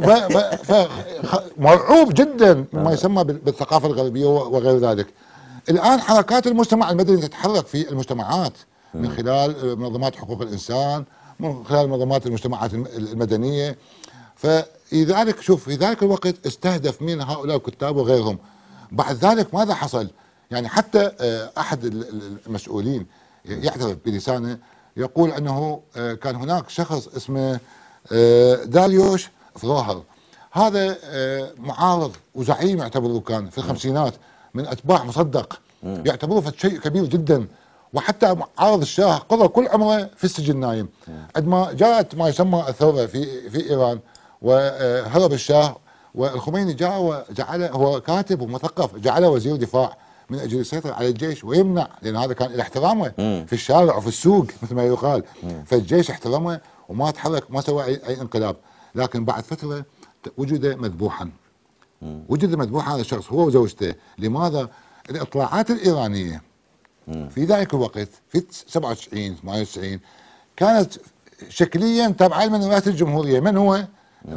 مرعوب جدا مما يسمى بالثقافه الغربيه وغير ذلك. الان حركات المجتمع المدني تتحرك في المجتمعات من خلال منظمات حقوق الانسان، من خلال منظمات المجتمعات المدنيه. فلذلك شوف في ذلك الوقت استهدف من هؤلاء الكتاب وغيرهم. بعد ذلك ماذا حصل؟ يعني حتى احد المسؤولين يعترف بلسانه يقول انه كان هناك شخص اسمه داريوش فروهر، هذا معارض وزعيم يعتبروه كان في الخمسينات من اتباع مصدق، يعتبروه شيء كبير جدا، وحتى معارض الشاه قضى كل عمره في السجن نايم. عندما جاءت ما يسمى الثوره في في ايران وهرب الشاه والخميني جاء وجعله هو كاتب ومثقف، جعله وزير دفاع من اجل يسيطر على الجيش ويمنع، لان هذا كان له احترامه في الشارع وفي السوق مثل ما يقال. فالجيش احترمه وما تحرك ما سوى اي, أي انقلاب. لكن بعد فتره وجد مذبوحا. وجد مذبوحا هذا الشخص هو وزوجته. لماذا؟ الاطلاعات الايرانيه في ذلك الوقت في سبعة وتسعين ثمانية وتسعين كانت شكليا تابعه لمن رئاسه الجمهوريه. من هو؟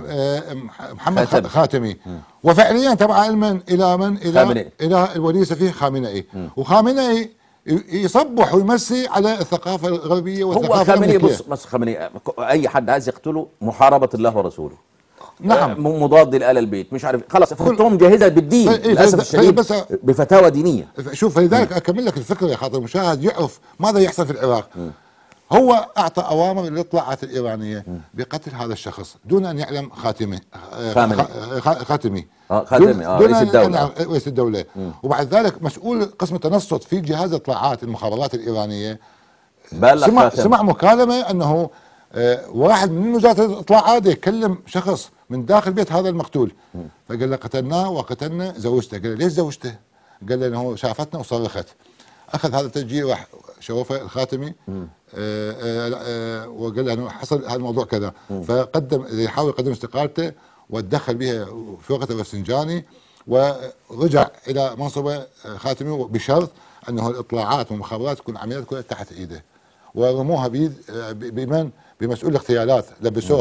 محمد خاتمي, خاتمي. وفعليا تبع من الى من الى خامنئي. الى الولي السفيه خامنئي. وخامنئي يصبح ويمسي على الثقافه الغربيه والثقافه
هو خامنئي. بص بص خامنئي اي حد عايز يقتله محاربه الله ورسوله.
نعم.
مضاد لآل البيت مش عارف خلاص فتهم جاهزه بالدين للاسف الشديد بفتاوى دينيه.
شوف فلذلك اكمل لك الفكره يا خاطر المشاهد يعرف ماذا يحصل في العراق. م. هو اعطى اوامر للاطلاعات الايرانيه م. بقتل هذا الشخص دون ان يعلم خاتمي
خامنئي
خاتمي
اه خاتمي اه رئيس الدوله
رئيس الدوله. وبعد ذلك مسؤول قسم التنصت في جهاز الاطلاعات المخابرات الايرانيه سمع سمع مكالمه انه آه واحد من وزاره الاطلاعات يكلم شخص من داخل بيت هذا المقتول. م. فقال له قتلناه وقتلنا زوجته. قال له ليش زوجته؟ قال له انه شافتنا وصرخت. اخذ هذا التسجيل راح شوفه الخاتمي آه آه آه وقال له انه حصل هذا الموضوع كذا. م. فقدم يحاول يقدم استقالته وتدخل بها في وقت الرفسنجاني ورجع الى منصبه خاتمي بشرط انه الاطلاعات والمخابرات تكون عمليات كلها تحت ايده. ورموها بيد بمن؟ بمسؤول الاغتيالات لبسوها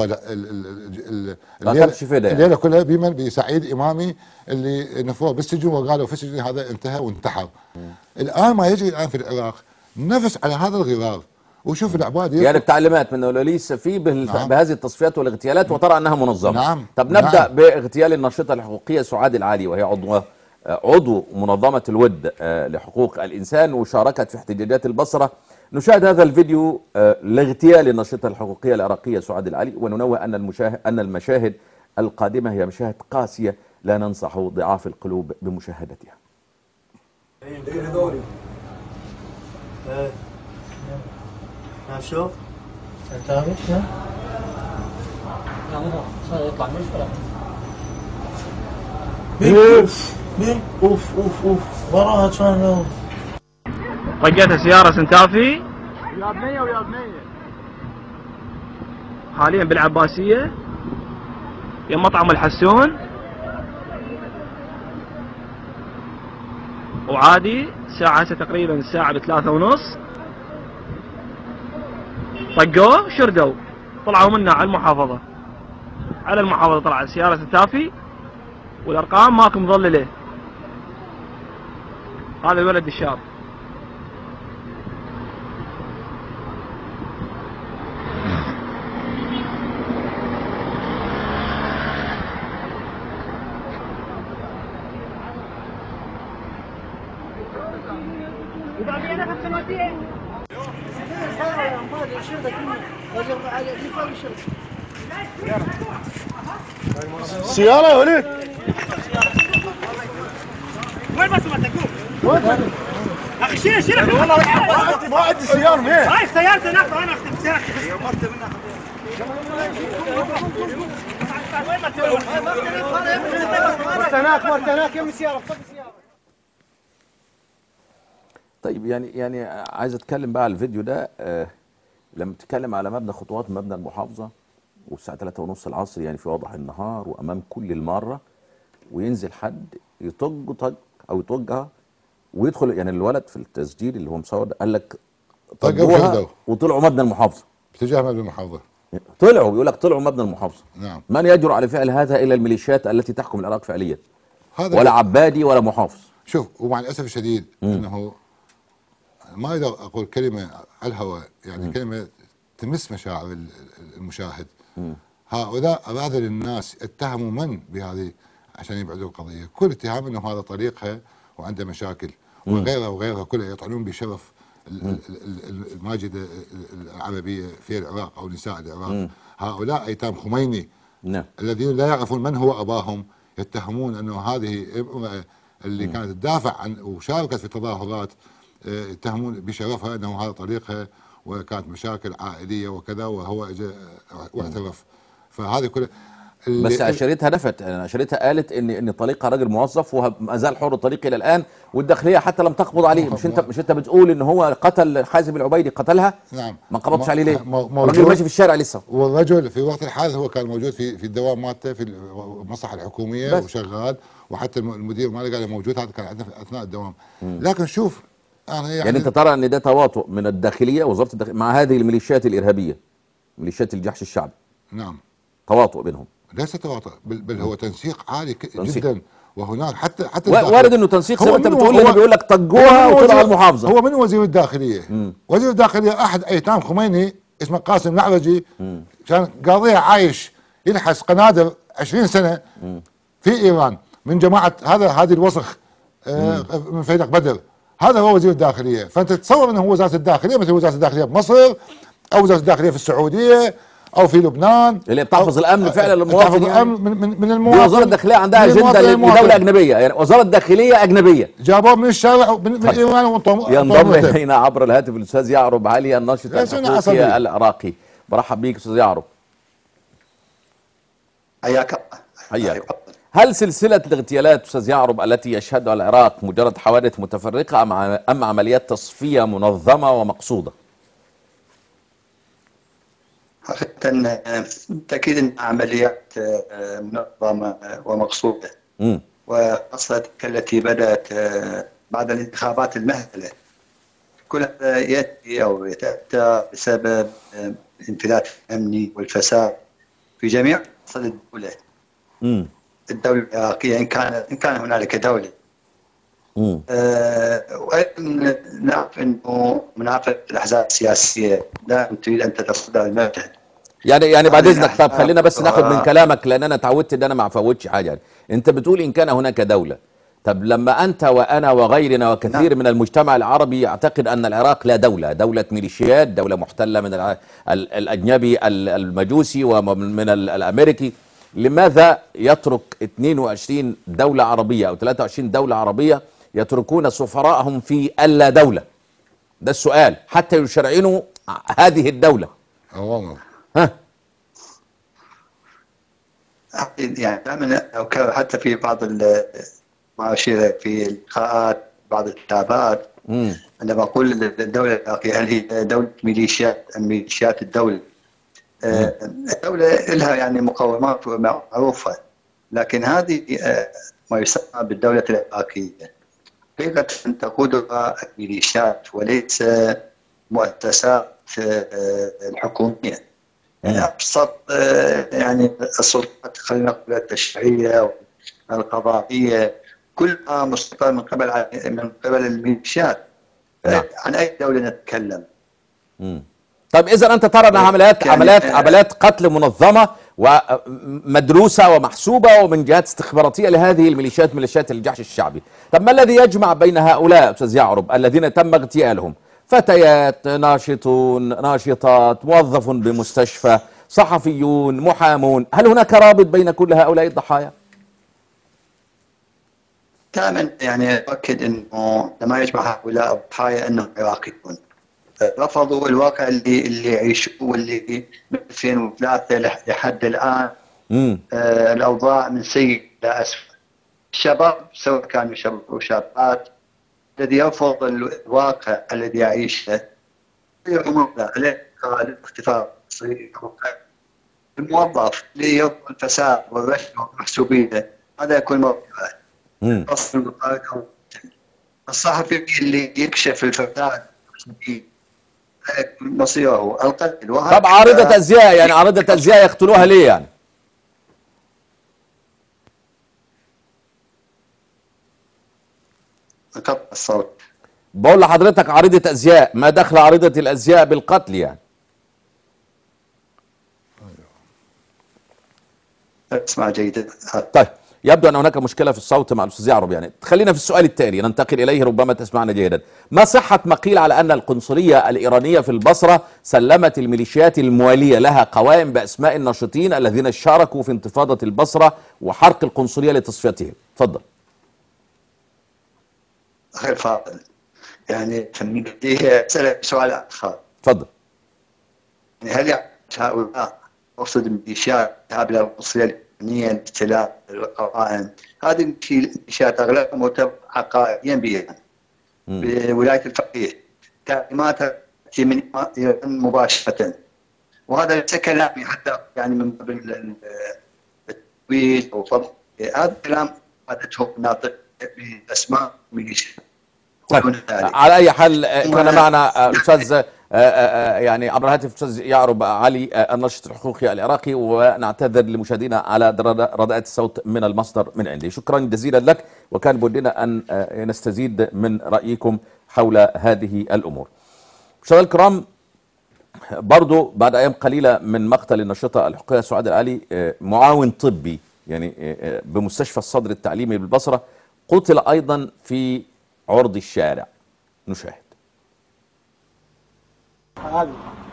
الليله كلها بمن؟ بسعيد امامي اللي نفوه بالسجن وقالوا في السجن هذا انتهى وانتحر. الان ما يجري الان في العراق نفس على هذا الغرار. وشوف العباد
يعني بتعليمات من الولي السفيه نعم. بهذه التصفيات والاغتيالات وترى انها منظمه.
نعم.
طب نبدا
نعم.
باغتيال الناشطه الحقوقيه سعاد العالي وهي عضو عضو منظمه الود لحقوق الانسان وشاركت في احتجاجات البصره. نشاهد هذا الفيديو لاغتيال الناشطه الحقوقيه العراقيه سعاد العالي وننوه ان المشاهد ان المشاهد القادمه هي مشاهد قاسيه لا ننصح ضعاف القلوب بمشاهدتها.
شوف انت عارف لا لا صار يطلع من الفراغ. اوف اوف اوف اوف وراها كان
طقيتها سيارة سنتافي
ويا بنية ويا بنية
حاليا بالعباسية يا مطعم الحسون وعادي الساعة هسه تقريبا الساعة بثلاثة ونص طقوه شردوا طلعوا منا على المحافظة على المحافظة طلعت سيارة سنتافي والأرقام ماكو مظللة. هذا الولد الشاب
سيارة يا وليد. وين بس ما تقوم؟ وين؟ اخي شيل شيل ما عندي سيارة وين؟ هاي سيارتي هناك وانا اخذت سيارتي بس مرت منها. مرت هناك مرت هناك يم السيارة صف السيارة.
طيب يعني يعني عايز اتكلم بقى على الفيديو ده. آه لما تتكلم على مبنى خطوات مبنى المحافظة والساعة ثلاثة ونص العصر، يعني في وضح النهار وامام كل المارة، وينزل حد يطج طج او يطجها ويدخل. يعني الولد في التسجيل اللي هو مصور قال لك طجوها وطلعوا مبنى المحافظة،
باتجاه مبنى المحافظة.
طلعوا بيقول لك طلعوا مبنى المحافظة.
نعم.
من يجرؤ على فعل هذا الا الميليشيات التي تحكم العراق فعليا،
هذا
ولا عبادي ولا محافظ.
شوف، ومع الاسف الشديد م. انه ما اقدر اقول كلمه على الهواء، يعني م. كلمه تمس مشاعر المشاهد. م. هؤلاء اراذل الناس اتهموا من بهذه عشان يبعدوا القضيه، كل اتهام انه هذا طريقها وعنده مشاكل، وغيرها وغيرها كلها يطعنون بشرف الماجده العربيه في العراق او نساء العراق. م. هؤلاء ايتام خميني
نعم.
الذين لا يعرفون من هو اباهم يتهمون انه هذه امراه اللي م. كانت تدافع عن وشاركت في تظاهرات، يتهمون بشرفها انه هذا طريقها وكانت مشاكل عائليه وكذا، وهو اجى واعترف. فهذه كلها
بس عشرتها نفت، عشرتها قالت ان ان طليقها راجل موظف وما زال حر الطريق الى الان، والداخليه حتى لم تقبض عليه. مش انت مش انت بتقول ان هو قتل حازم العبيدي، قتلها؟
نعم.
ما قبضش عليه ليه؟ الراجل ماشي في الشارع لسه،
والرجل في وقت الحادث هو كان موجود في في الدوام مالته في المصلحه الحكوميه بس. وشغال، وحتى المدير ماله قال موجود، هذا كان عندنا اثناء الدوام. م. لكن شوف انا يعني,
يعني انت ترى ان ده تواطؤ من الداخليه وزاره الداخليه مع هذه الميليشيات الارهابيه، ميليشيات الجحش الشعبي؟
نعم.
تواطؤ بينهم،
ليس تواطؤ، بل, بل هو تنسيق عالي تنسيق. جدا. وهناك حتى حتى
وارد انه تنسيق زي ما انت بتقول، اللي بيقول لك طجوها وطلعوا المحافظه.
هو من وزير الداخليه؟ مم. وزير الداخليه احد ايتام خميني اسمه قاسم النعرجي، كان قاضيه عايش يلحس قنادر عشرين سنه مم. في ايران من جماعه هذا هذه الوسخ آه من فيلق بدر. هذا هو وزير الداخليه، فانت تتصور انه هو وزاره الداخليه مثل وزاره الداخليه بمصر او وزاره الداخليه في السعوديه او في لبنان
اللي بتحفظ الامن فعلا للمواطن.
بتحفظ
يعني
الامن من من, من المواطن.
وزاره الداخليه عندها اجنده لدوله اجنبيه، يعني وزاره الداخليه اجنبيه،
جابوه من الشارع من, من ايران وطم...
ينضم الينا عبر الهاتف الاستاذ يعرب علي الناشط الحقوقي العراقي. برحب بيك استاذ يعرب.
حياك
حياك. هل سلسله الاغتيالات استاذ يعرب التي يشهدها العراق مجرد حوادث متفرقه ام ام عمليات تصفيه منظمه ومقصوده؟
حقيقة بالتأكيد أن عمليات منظمة ومقصودة، م. وخاصة التي بدأت بعد الانتخابات المهزلة. كل هذا يأتي أو يتأتى بسبب الانفلات الأمني والفساد في جميع مفاصل الدولة. م. الدولة العراقية إن كان إن كان هنالك دولة. آه وأيضا نعرف أنه مناقشة الأحزاب السياسية لا تريد أن تتصدر المشهد.
يعني يعني بعد اذنك، طب خلينا بس ناخد من كلامك، لان انا اتعودت ان انا ما افوتش حاجه. يعني انت بتقول ان كان هناك دوله، طب لما انت وانا وغيرنا وكثير نعم. من المجتمع العربي يعتقد ان العراق لا دوله، دوله ميليشيات، دوله محتله من الاجنبي المجوسي ومن الامريكي، لماذا يترك اثنين وعشرين دوله عربيه او ثلاثة وعشرين دوله عربيه يتركون سفراءهم في اللا دوله؟ ده السؤال، حتى يشرعنوا هذه الدوله.
أوه.
ها
يعني دائما حتى في بعض ما أشير في اللقاءات بعض الكتابات عندما أقول الدولة العراقية هل هي دولة ميليشيات أم ميليشيات الدولة؟ مم. الدولة لها يعني مقومات معروفة، لكن هذه ما يسمى بالدولة العراقية حقيقة تقودها الميليشيات وليس مؤسسات الحكومية. يعني أبسط يعني السلطات خلينا نقول التشريعية والقضائية كلها مستقرة من قبل من قبل الميليشيات. نعم. عن أي دولة نتكلم؟
مم. طيب إذا أنت ترى أن عمليات عمليات عمليات قتل منظمة ومدروسة ومحسوبة ومن جهات استخباراتية لهذه الميليشيات، ميليشيات الجيش الشعبي. طب ما الذي يجمع بين هؤلاء أستاذ يعرب الذين تم اغتيالهم؟ فتيات، ناشطون، ناشطات، موظف بمستشفى، صحفيون، محامون، هل هناك رابط بين كل هؤلاء الضحايا؟
دائما يعني أؤكد أنه لما يجمع هؤلاء الضحايا أنهم عراقيون، رفضوا الواقع اللي اللي يعيشوه واللي من ألفين وثلاثة لحد الآن. آه الأوضاع من سيء إلى أسوأ. الشباب سواء كانوا شباب أو شابات الذي يرفض الواقع الذي يعيشه يعمل الاختفاء. الموظف اللي يرفض الفساد والرشوة والمحسوبية هذا يكون موقفه. الصحفي اللي يكشف الفساد مصيره القتل.
طب عارضة أزياء، يعني عارضة أزياء يقتلوها ليه يعني؟
قطع الصوت.
بقول لحضرتك عارضة أزياء، ما دخل عارضة الأزياء بالقتل يعني؟
اسمع جيدا.
طيب يبدو أن هناك مشكلة في الصوت مع الأستاذ يعرب يعني. خلينا في السؤال التالي ننتقل إليه ربما تسمعنا جيدا. ما صحة ما قيل على أن القنصلية الإيرانية في البصرة سلمت الميليشيات الموالية لها قوائم بأسماء الناشطين الذين شاركوا في انتفاضة البصرة وحرق القنصلية لتصفيتهم؟ تفضل.
غير فاضل يعني هي سؤال آخر.
تفضل.
يعني هل هؤلاء أقصد الميليشيات تابعة للقنصلية الإيرانية لاستلام القوائم، هذه الميليشيات أغلبها مرتبطة عقائديا بإيران بولاية الفقيه، تعليماتها تأتي من إيران مباشرة، وهذا ليس كلامي حتى يعني من باب التويت أو فضل، هذا كلام قادته ناطق بأسماء ميليشيات.
طيب على أي حال كان معنا الأستاذ يعني عبر الهاتف الأستاذ يعرب علي الناشط الحقوقي العراقي، ونعتذر لمشاهدينا على رداءة الصوت من المصدر من عندي. شكرا جزيلا لك، وكان بدنا أن نستزيد من رأيكم حول هذه الأمور. مشاهدينا الكرام، برضو بعد أيام قليلة من مقتل الناشطة الحقوقية سعاد العلي معاون طبي يعني بمستشفى الصدر التعليمي بالبصرة قتل أيضا في عرض الشارع. نشاهد.
هذه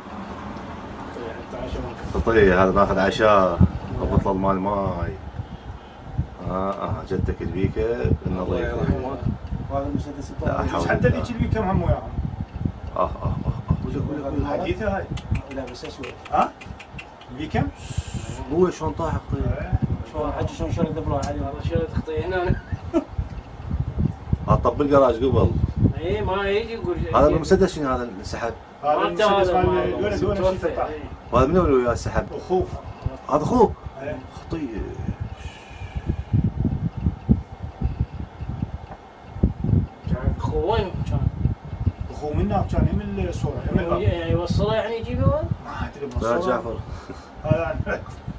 طيب هذا باخذ عشاء وبطل مال ماي. اه اه جدك البيكه النظيف.
وهذا المسدس الطائر حتى ذيك البيكه هم وياهم.
اه اه
اه حديثه هاي. لا بس اسود. ها؟ البيكه؟
هو شلون طاح خطيه؟
شلون حجي شلون شلون يدبرون عليه؟ والله شلون تخطيه هنا.
ها طب بالجراج قبل.
اي ما يجي يقول
هذا المسدس شنو هذا اللي سحب؟
هذا المسدس مال دون دون
وهذا منو اللي وياه سحب؟
اخوه.
هذا اخوه؟ خطيه.
كان اخوه وين كان؟ اخوه من هناك كان من الصوره يعني يوصله يعني يجيبه؟ ما ادري
لا جعفر.
هذا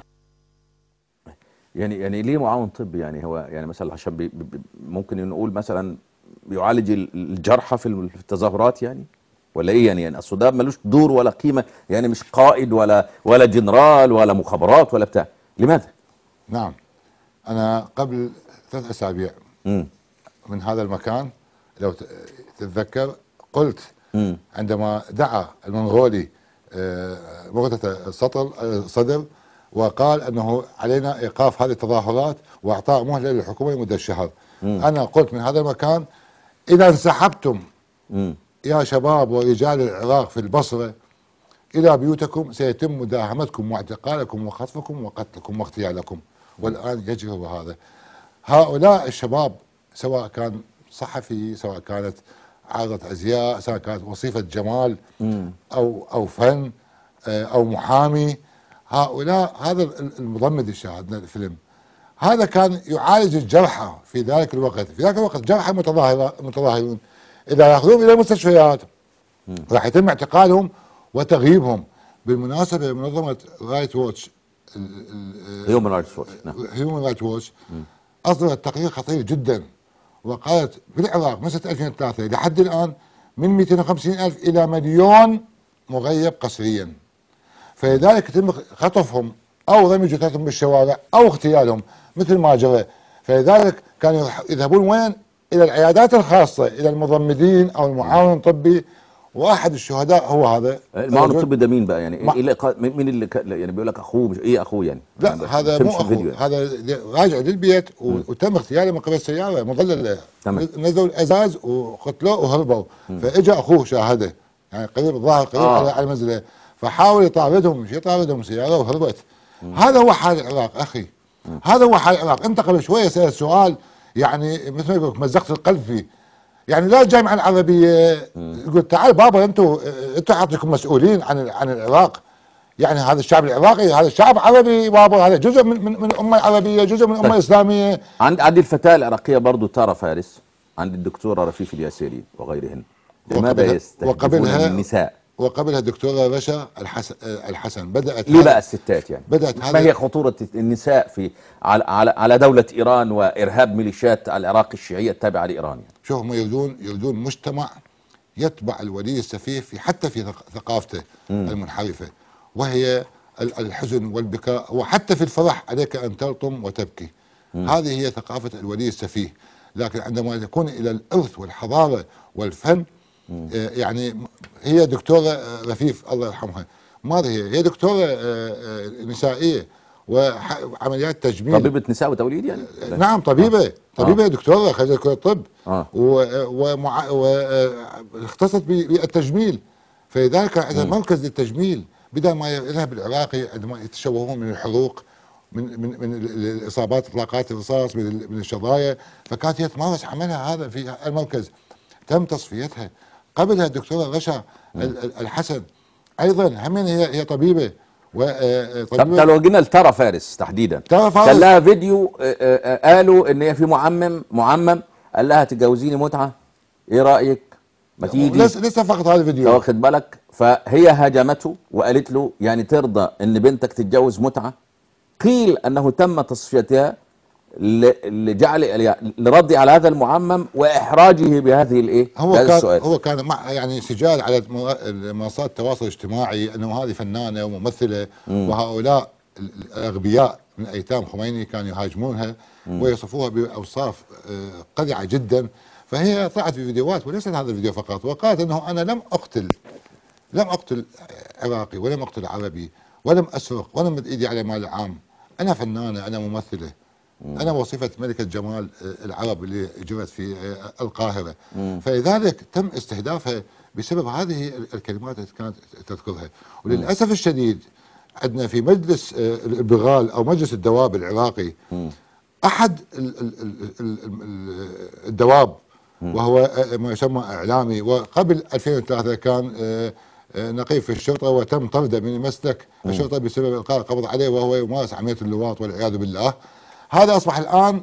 يعني يعني ليه معاون طبي؟ يعني هو يعني مثلا عشان بي بي ممكن نقول مثلا بيعالج الجرحى في التظاهرات يعني، ولا ايه يعني؟ يعني اصل ده ملوش دور ولا قيمه يعني، مش قائد ولا ولا جنرال ولا مخابرات ولا بتاع، لماذا؟
نعم انا قبل ثلاث اسابيع من هذا المكان لو تتذكر قلت مم. عندما دعا المنغولي مغتة السطر صدر وقال انه علينا ايقاف هذه التظاهرات واعطاء مهله للحكومه لمده شهر. مم. انا قلت من هذا المكان اذا انسحبتم مم. يا شباب ورجال العراق في البصره الى بيوتكم سيتم مداهمتكم واعتقالكم وخطفكم وقتلكم واغتيالكم، والان يجري هذا. هؤلاء الشباب سواء كان صحفي، سواء كانت عارضة ازياء، سواء كانت وظيفه جمال مم. او او فن او محامي، هؤلاء هذا المضمد اللي شاهدنا الفيلم هذا كان يعالج الجرحى في ذلك الوقت، في ذلك الوقت جرحى متظاهرون اذا ياخذون الى المستشفيات راح يتم اعتقالهم وتغييبهم. بالمناسبه منظمه رايت ووتش
هيومن رايتس ووتش
هيومن رايت ووتش اصدرت تقرير خطير جدا وقالت بالعراق من سنه ألفين وثلاثة لحد الان من مئتين وخمسين ألف الى مليون مغيب قسريا، فلذلك يتم خطفهم او رمي جثثهم بالشوارع او اغتيالهم مثل ما جرى. فلذلك كانوا يذهبون وين؟ الى العيادات الخاصه، الى المضمدين او المعاون الطبي. واحد الشهداء هو هذا
المعاون الطبي ده مين بقى يعني؟ ما... اللي ق... مين اللي ك... يعني بيقول لك اخوه؟ مش ايه اخوه يعني؟
لا هذا مو اخوه يعني. هذا راجع للبيت و... وتم اغتياله من قبل سياره مظلله. نزلوا الازاز وقتلوه وهربوا. فاجى اخوه شاهده يعني قريب الظاهر قريب آه. على المنزله، فحاول يطاردهم، مش يطاردهم سياره وهربت. مم. هذا هو حال العراق اخي. مم. هذا هو حال العراق. انت قبل شويه سالت سؤال يعني مثل ما يقول مزقت القلب فيه. يعني لا الجامعه العربيه يقول تعال بابا انتم انتم اعطيكم مسؤولين عن عن العراق. يعني هذا الشعب العراقي هذا الشعب عربي بابا، هذا جزء من من, من الامه العربيه، جزء من الامه الاسلاميه.
عند عندي الفتاه العراقيه برضه تارا فارس، عند الدكتوره رفيف الياسيري وغيرهن. لماذا يستهدفون النساء؟
وقبلها الدكتوره رشا الحسن الحسن بدات
ليه بقى الستات يعني؟
بدات
ما هي خطوره النساء في على على, على دوله ايران وارهاب ميليشيات العراق الشيعيه التابعه لايران يعني؟
شوف هم يريدون يريدون مجتمع يتبع الولي السفيه في حتى في ثقافته مم. المنحرفه، وهي الحزن والبكاء، وحتى في الفرح عليك ان تلطم وتبكي. مم. هذه هي ثقافه الولي السفيه. لكن عندما تكون الى الارث والحضاره والفن مم. يعني هي دكتوره رفيف الله يرحمها، ماذا هي؟ هي دكتوره نسائيه وعمليات تجميل،
طبيبه نساء وتوليد يعني؟
نعم طبيبه. آه. طبيبه آه. دكتوره خريجه كليه الطب. آه. واختصت بالتجميل. فلذلك هذا مركز للتجميل، بدل ما يذهب العراقي عندما يتشوهون من الحروق من من من الاصابات اطلاقات الرصاص من الشظايا، فكانت هي تمارس عملها هذا في المركز. تم تصفيتها. قبلها الدكتوره رشا الحسن ايضا همين هي هي طبيبه.
طب لو جينا لتارا فارس تحديدا،
تارا فارس
كان لها فيديو قالوا ان هي في معمم معمم قال لها تتجوزيني متعه، ايه رايك؟ ما تيجي
لسه لسه فقط هذا الفيديو
واخد بالك؟ فهي هاجمته وقالت له يعني ترضى ان بنتك تتجوز متعه؟ قيل انه تم تصفيتها لجعل لرد على هذا المعمم واحراجه بهذه الايه؟
هو كان السؤال. هو كان مع يعني سجال على منصات التواصل الاجتماعي انه هذه فنانه وممثله، مم. وهؤلاء الاغبياء من ايتام خميني كانوا يهاجمونها مم. ويصفوها باوصاف قذعه جدا. فهي طلعت في فيديوهات وليس هذا الفيديو فقط، وقالت انه انا لم اقتل لم اقتل عراقي ولم اقتل عربي ولم اسرق ولم مد ايدي على مال العام. انا فنانه، انا ممثله. مم. أنا وصفة ملكة جمال العرب اللي جرت في القاهرة. مم. فلذلك تم استهدافها بسبب هذه الكلمات التي كانت تذكرها. وللأسف الشديد عندنا في مجلس البغال أو مجلس الدواب العراقي مم. أحد الدواب مم. وهو ما يسمى إعلامي، وقبل ألفين وثلاثة كان نقيب في الشرطة وتم طرده من مسلك مم. الشرطة بسبب إلقاء القبض عليه وهو يمارس عملية اللواط والعياذ بالله. هذا أصبح الآن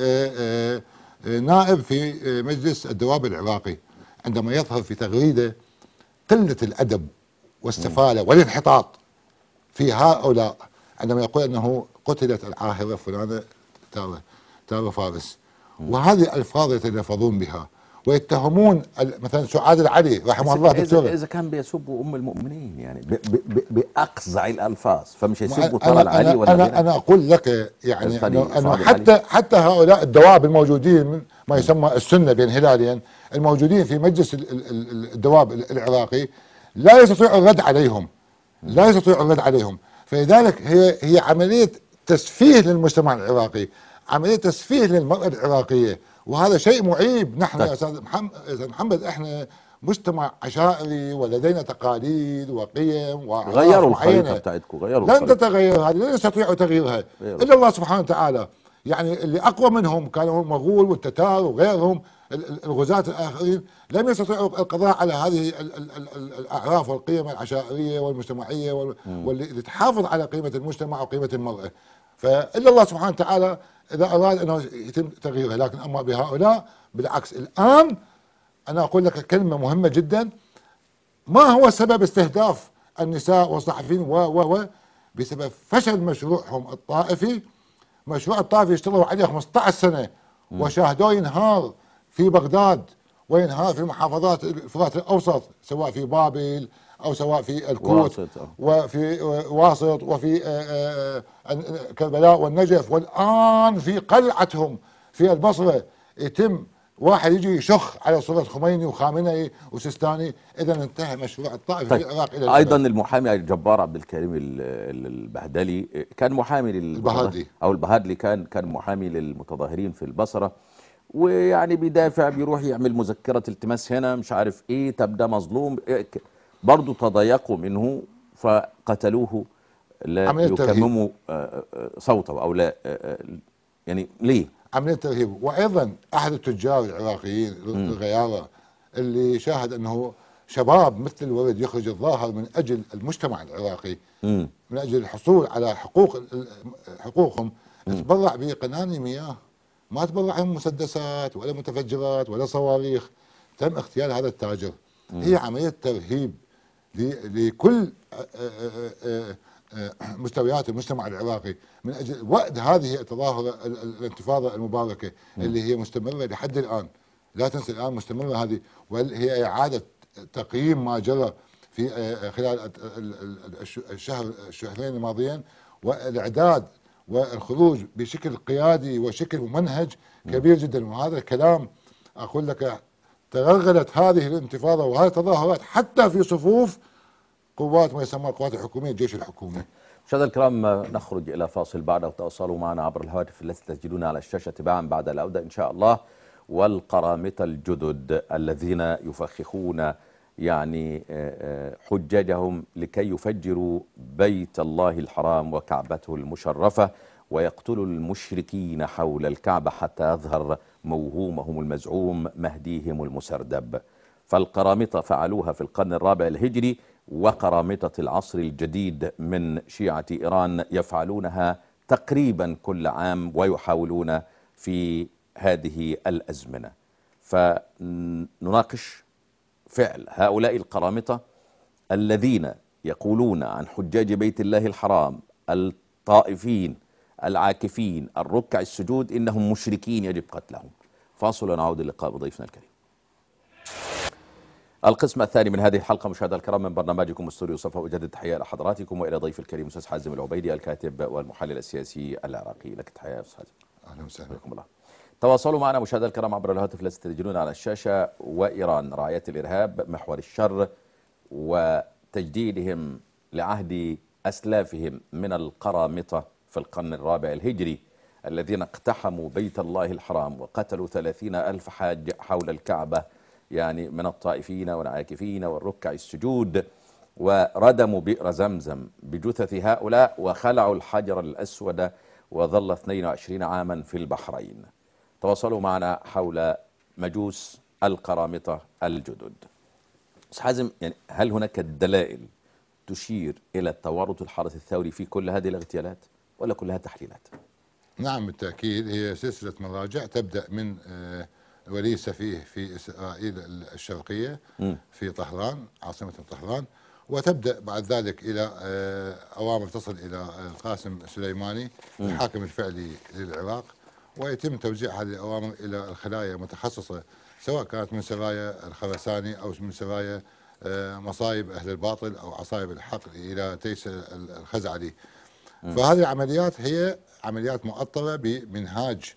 نائب في مجلس الدواب العراقي. عندما يظهر في تغريدة قلة الأدب والسفالة والانحطاط في هؤلاء، عندما يقول أنه قتلت العاهرة فلانة تارا تارا فارس، وهذه الألفاظ يتلفظون بها ويتهمون مثلا سعاد العلي رحمه الله دكتور.
اذا كان بيسبوا ام المؤمنين يعني باقزع الالفاظ، فمش يسبوا ترى العلي ولا
انا انا, أنا اقول لك يعني انه, أنه حتى حتى هؤلاء الدواب الموجودين من ما يسمى السنه بين هلالين الموجودين في مجلس الدواب العراقي لا يستطيع الرد عليهم، لا يستطيع الرد عليهم. فلذلك هي هي عمليه تسفيه للمجتمع العراقي، عمليه تسفيه للمراه العراقيه، وهذا شيء معيب. نحن يا استاذ محمد, محمد احنا مجتمع عشائري ولدينا تقاليد وقيم وأعراف
غيروا الخريطه بتاعتكم، غيروا
لن تتغير هذه، لن يستطيعوا تغييرها الا الله سبحانه وتعالى. يعني اللي اقوى منهم كانوا المغول والتتار وغيرهم الغزاة الاخرين لم يستطيعوا القضاء على هذه الاعراف والقيم العشائريه والمجتمعيه واللي تحافظ على قيمه المجتمع وقيمه المراه. فالا الله سبحانه وتعالى اذا اراد انه يتم تغييرها. لكن اما بهؤلاء بالعكس. الان انا اقول لك كلمه مهمه جدا، ما هو سبب استهداف النساء والصحفيين و و و بسبب فشل مشروعهم الطائفي. مشروع الطائفي اشتغلوا عليه خمسة عشر سنه وشاهدوه ينهار في بغداد وينهار في محافظات الفرات الاوسط، سواء في بابل او سواء في الكوت
واسط.
وفي واسط وفي كربلاء والنجف، والان في قلعتهم في البصره يتم واحد يجي يشخ على صورة خميني وخامنئي وسيستاني. اذا انتهى مشروع الطائفي
طيب.
في العراق الى
ايضا
الأبد.
المحامي الجبار عبد الكريم البهدلي كان محامي
البهادلي
او البهادلي كان كان محامي للمتظاهرين في البصره، ويعني بيدافع، بيروح يعمل مذكره التماس هنا مش عارف ايه، طب ده مظلوم، برضه تضايقوا منه فقتلوه لا يكمموا صوته او لا، يعني ليه؟
عملية ترهيب. وايضا احد التجار العراقيين الغيارة اللي شاهد انه شباب مثل الولد يخرج الظاهر من اجل المجتمع العراقي، م. من اجل الحصول على حقوق حقوقهم، تبرع بقناني مياه، ما تبرع مسدسات ولا متفجرات ولا صواريخ. تم اغتيال هذا التاجر. م. هي عملية ترهيب لكل مستويات المجتمع العراقي من اجل وقت هذه التظاهره الانتفاضه المباركه اللي هي مستمره لحد الان. لا تنسى الان مستمره هذه، وهي اعاده تقييم ما جرى في خلال الشهر الشهرين الماضيين، والاعداد والخروج بشكل قيادي وشكل ممنهج كبير جدا. وهذا الكلام اقول لك تغلغلت هذه الانتفاضه وهذه التظاهرات حتى في صفوف قوات ما يسمى القوات الحكوميه، الجيش الحكومي.
مشاهدينا الكرام نخرج الى فاصل، بعده تواصلوا معنا عبر الهواتف التي تسجلون على الشاشه تباعا بعد العوده ان شاء الله. والقرامطه الجدد الذين يفخخون يعني حجاجهم لكي يفجروا بيت الله الحرام وكعبته المشرفه ويقتلوا المشركين حول الكعبه حتى يظهر موهومهم المزعوم مهديهم المسردب. فالقرامطه فعلوها في القرن الرابع الهجري، وقرامطة العصر الجديد من شيعة إيران يفعلونها تقريبا كل عام ويحاولون في هذه الأزمنة. فنناقش فعل هؤلاء القرامطة الذين يقولون عن حجاج بيت الله الحرام الطائفين العاكفين الركع السجود إنهم مشركين يجب قتلهم. فاصل ونعود اللقاء بضيفنا الكريم. القسم الثاني من هذه الحلقة مشاهدينا الكرام من برنامجكم استوديو صفا، أجدد التحية لحضراتكم وإلى ضيف الكريم أستاذ حازم العبيدي الكاتب والمحلل السياسي العراقي. لك التحية يا أستاذ حازم.
أهلا وسهلا
بكم الله. تواصلوا معنا مشاهدينا الكرام عبر الهاتف التي تسجلون على الشاشة. وإيران راعية الإرهاب محور الشر وتجديدهم لعهد أسلافهم من القرامطة في القرن الرابع الهجري الذين اقتحموا بيت الله الحرام وقتلوا ثلاثين ألف حاج حول الكعبة، يعني من الطائفين والعاكفين والركع السجود، وردموا بئر زمزم بجثث هؤلاء وخلعوا الحجر الأسود وظل اثنين وعشرين عاما في البحرين. تواصلوا معنا حول مجوس القرامطة الجدد. أستاذ حازم، يعني هل هناك دلائل تشير إلى تورط الحرس الثوري في كل هذه الاغتيالات ولا كلها تحليلات؟
نعم بالتأكيد، هي سلسلة مراجع تبدأ من آه ولي السفيه في إسرائيل الشرقية م. في طهران عاصمة طهران، وتبدأ بعد ذلك إلى أوامر تصل إلى قاسم سليماني الحاكم الفعلي للعراق، ويتم توزيع هذه الأوامر إلى الخلايا المتخصصة سواء كانت من سرايا الخرساني أو من سرايا مصايب أهل الباطل أو عصايب الحق إلى تيس الخزعلي. فهذه العمليات هي عمليات مؤطرة بمنهاج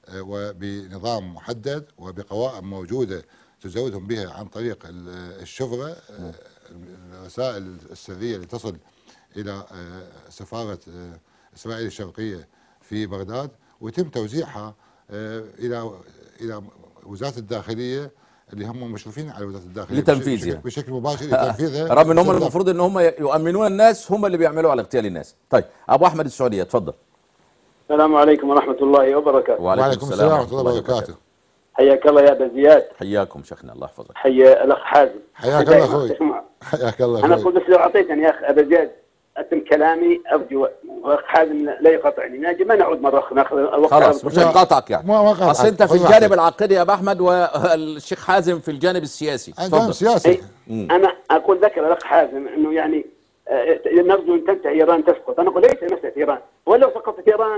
وبنظام محدد وبقوائم موجودة تزودهم بها عن طريق الشفرة، الرسائل السرية اللي تصل إلى سفارة إسرائيل الشرقية في بغداد، ويتم توزيعها إلى إلى وزارة الداخلية اللي هم مشرفين على وزارة الداخلية
لتنفيذها
بشكل, بشكل مباشر لتنفيذها،
رغم ان هم المفروض ان هم يؤمنون الناس، هم اللي بيعملوا على اغتيال الناس. طيب ابو احمد السعودية اتفضل.
السلام عليكم ورحمة الله وبركاته.
وعليكم السلام ورحمة الله وبركاته.
حياك الله يا ابا زياد.
حياكم شيخنا الله يحفظك.
حيا الاخ حازم.
حياك الله اخوي. حياك الله.
انا اقول بس لو اعطيتني يا اخ ابا زياد اتم كلامي ارجو واخ حازم لا يقاطعني، ما نعود مره اخرى ناخذ الوقت.
خلاص مش هنقاطعك يعني.
ما ما
اصل انت في الجانب العقدي يا ابو احمد والشيخ حازم في الجانب السياسي.
الجانب السياسي.
انا اقول ذكر الاخ حازم انه يعني نرجو ان تنتهي ايران تسقط. انا اقول ليس مساله ايران، ولو سقطت ايران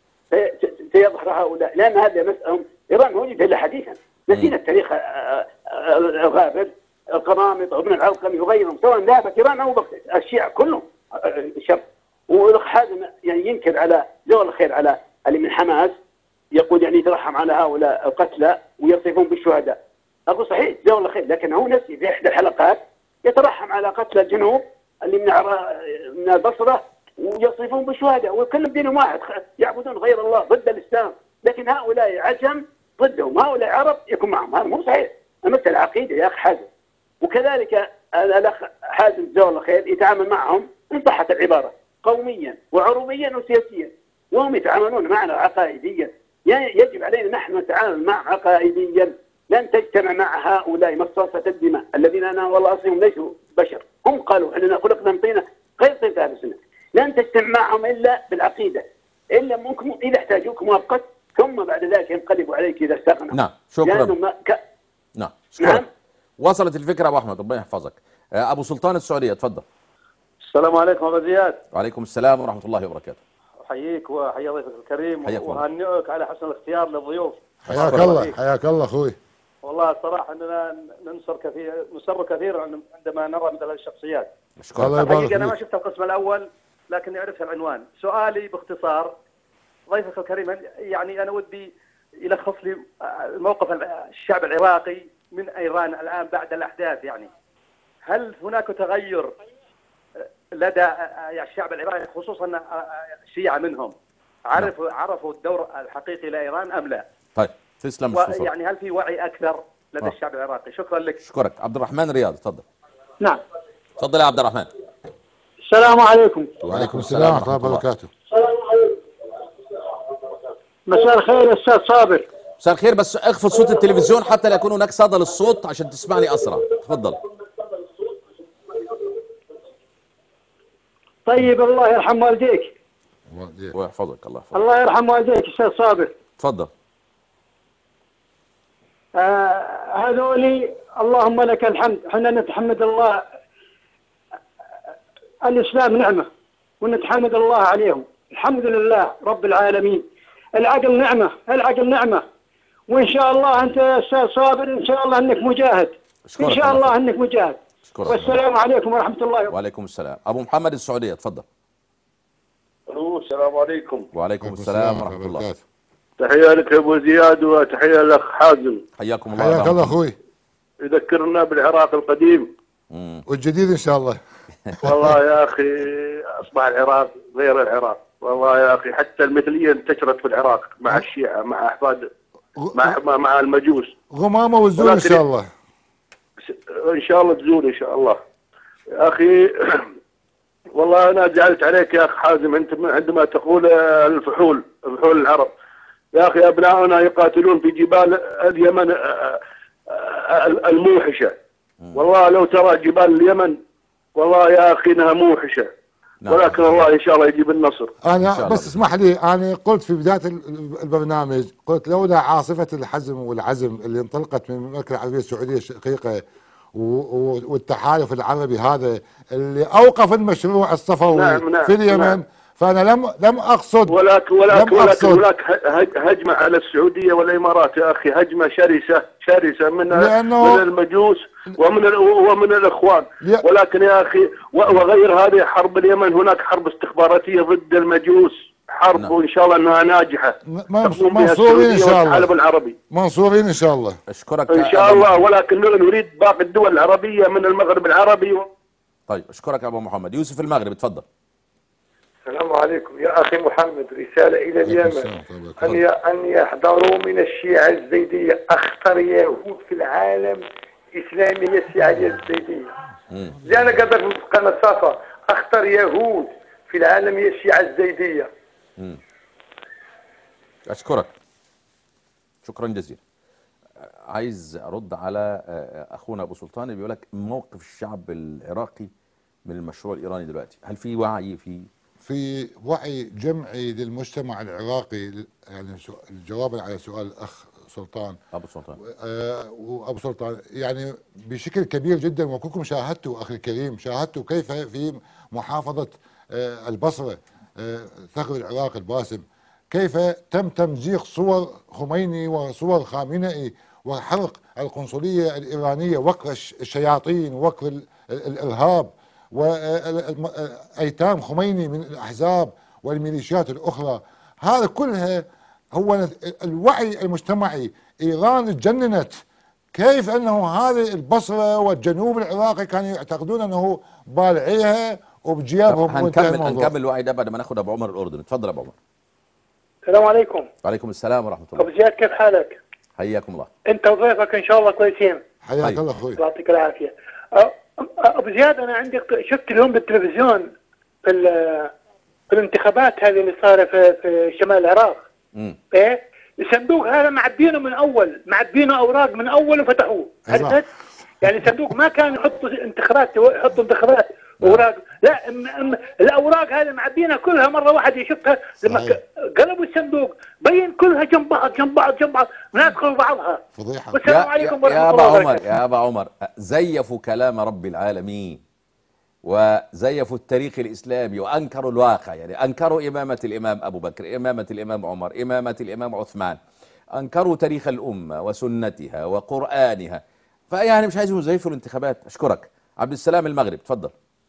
سيظهر هؤلاء، لان هذه مساله ايران وجدت الا حديثا. نسينا التاريخ الغابر القرامطه وابن العلقمي وغيرهم سواء ذهب ايران او بغداد الشيعة كلهم شر. والاخ حازم يعني ينكر على جزاه الخير على اللي من حماس يقول يعني يترحم على هؤلاء القتلى ويصفون بالشهداء. اقول صحيح جزاه الله خير، لكن هو نفسه في احدى الحلقات يترحم على قتلى الجنوب اللي من من البصره ويصفون بالشهداء وكلهم دينهم واحد يعبدون غير الله ضد الاسلام، لكن هؤلاء عجم ضدهم، هؤلاء عرب يكون معهم. هذا مو صحيح، مثل عقيده يا اخ حازم. وكذلك الاخ حازم جزاه الله خير يتعامل معهم ان صحت العباره قوميا وعروبيا وسياسيا، وهم يتعاملون معنا عقائديا. يجب علينا نحن نتعامل مع عقائديا، لن تجتمع مع هؤلاء مصاصة الدماء الذين انا والله اصلهم ليسوا بشر، هم قالوا اننا خلقنا من طينه غير طينه اهل السنه، لن تجتمع معهم الا بالعقيده، الا ممكن اذا احتاجوك مؤقت ثم بعد ذلك ينقلبوا عليك اذا استغنوا.
نعم شكرا.
ك...
نعم شكرا. نعم. وصلت الفكره ابو احمد، ربنا يحفظك. ابو سلطان السعوديه تفضل.
السلام عليكم ابو زياد.
وعليكم السلام ورحمه الله وبركاته.
احييك واحيي ضيفك الكريم واهنئك على حسن الاختيار للضيوف.
حياك الله حياك الله اخوي.
والله الصراحه اننا ننصر كثير نسر كثيرا عندما نرى مثل هذه الشخصيات.
الله يبارك
فيك. انا ما شفت القسم الاول لكني عرفت العنوان. سؤالي باختصار ضيفك الكريم، يعني انا ودي يلخص لي موقف الشعب العراقي من ايران الان بعد الاحداث. يعني هل هناك تغير لدى الشعب العراقي خصوصا الشيعة منهم عرفوا عرفوا الدور الحقيقي لايران ام لا؟
طيب تسلم.
يعني هل في وعي اكثر لدى آه. الشعب العراقي؟ شكرا لك.
اشكرك. عبد الرحمن رياض تفضل.
نعم
تفضل يا عبد الرحمن.
السلام عليكم.
وعليكم السلام ورحمه الله وبركاته.
مساء الخير استاذ صابر.
مساء الخير، بس اخفض صوت التلفزيون حتى لا يكون هناك صدى للصوت عشان تسمعني اسرع. تفضل.
طيب الله يرحم والديك
ويحفظك. الله يحفظك.
الله يرحم والديك استاذ صابر.
تفضل.
آه هذولي اللهم لك الحمد، احنا نتحمد الله. الاسلام نعمه ونتحمد الله عليهم، الحمد لله رب العالمين. العقل نعمه، العقل نعمه، وان شاء الله انت يا استاذ صابر ان شاء الله انك مجاهد، ان شاء الله انك مجاهد. والسلام عليكم ورحمه الله وبركاته.
وعليكم السلام. ابو محمد السعوديه تفضل.
الو السلام عليكم.
وعليكم السلام ورحمه الله.
تحيه لك يا ابو زياد وتحيه لك حازم.
حياكم الله.
حياك الله اخوي.
يذكرنا بالعراق القديم
مم. والجديد ان شاء الله.
والله يا اخي اصبح العراق غير العراق، والله يا اخي حتى المثليه انتشرت في العراق مع الشيعه مع احفاد مع مع المجوس.
غمامه وتزول ان شاء الله.
ان شاء الله تزول ان شاء الله. يا اخي والله انا زعلت عليك يا اخ حازم، انت عندما تقول الفحول الفحول العرب. يا اخي ابنائنا يقاتلون في جبال اليمن الموحشه، والله لو ترى جبال اليمن والله يا اخي انها موحشه، ولكن الله ان شاء الله يجيب النصر.
انا بس اسمح لي، انا قلت في بدايه البرنامج، قلت لولا عاصفه الحزم والعزم اللي انطلقت من المملكه العربيه السعوديه الشقيقه والتحالف العربي هذا اللي اوقف المشروع الصفوي نعم نعم في اليمن نعم. فانا لم لم اقصد
ولكن ولكن ولكن هناك هجمه على السعوديه والامارات يا اخي، هجمه شرسه شرسه من من المجوس ومن ومن الاخوان، ولكن يا اخي وغير هذه حرب اليمن هناك حرب استخباراتيه ضد المجوس، حرب نعم. وان شاء الله انها ناجحه
منصورين ان شاء الله
والعالم العربي
منصورين ان شاء الله.
اشكرك
ان شاء الله، ولكن نريد باقي الدول العربيه من المغرب العربي و...
طيب اشكرك يا ابو محمد. يوسف المغرب تفضل.
السلام عليكم يا اخي محمد، رساله الى اليمن ان ان يحذروا من الشيعه الزيديه، اخطر يهود في العالم الاسلامي هي الشيعه الزيديه. زي انا قدر في قناه صفا، اخطر يهود في العالم هي الشيعه الزيديه.
امم اشكرك شكرا جزيلا. عايز ارد على اخونا ابو سلطان بيقول لك موقف الشعب العراقي من المشروع الايراني دلوقتي، هل في وعي في
في وعي جمعي للمجتمع العراقي؟ يعني جوابا على سؤال الاخ سلطان
ابو سلطان
آه وابو سلطان، يعني بشكل كبير جدا، وكلكم شاهدتوا اخي الكريم، شاهدتوا كيف في محافظه آه البصره آه ثغر العراق الباسم كيف تم تمزيق صور خميني وصور خامنئي وحرق القنصلية الإيرانية وقر الشياطين وقر الإرهاب وأيتام خميني من الأحزاب والميليشيات الأخرى، هذا كلها هو الوعي المجتمعي. إيران تجننت، كيف أنه هذه البصرة والجنوب العراقي كانوا يعتقدون أنه بالعيها وبجيابهم.
هنكمل هنكمل الوعي ده بعد ما ناخد أبو عمر الأردن. اتفضل أبو عمر.
السلام عليكم.
وعليكم السلام ورحمة الله.
أبو زياد كيف حالك؟
حياكم الله.
أنت وضيفك إن شاء الله كويسين.
حياك الله أخوي.
الله يعطيك العافية. أبو زياد أنا عندي شفت اليوم بالتلفزيون في, في الانتخابات هذه اللي صارت في, في شمال العراق.
امم
إيه؟ الصندوق هذا معبينه من أول، معبينه أوراق من أول وفتحوه. عرفت؟ يعني الصندوق ما كان يحطوا انتخابات يحطوا انتخابات اوراق، لا ام ام الاوراق هذه معبينها كلها مره واحده يشوفها لما قلبوا الصندوق بين كلها جنب بعض جنب بعض جنب بعض ندخل بعضها.
فضيحه.
والسلام عليكم ورحمه
يا
الله
أبا
وبركاته.
عمر يا أبا عمر زيفوا كلام رب العالمين وزيفوا التاريخ الإسلامي وأنكروا الواقع، يعني أنكروا إمامة الإمام أبو بكر، إمامة الإمام عمر، إمامة الإمام عثمان، أنكروا تاريخ الأمة وسنتها وقرآنها، فيعني مش عايزين يزيفوا الانتخابات. أشكرك. عبد السلام المغرب تفضل.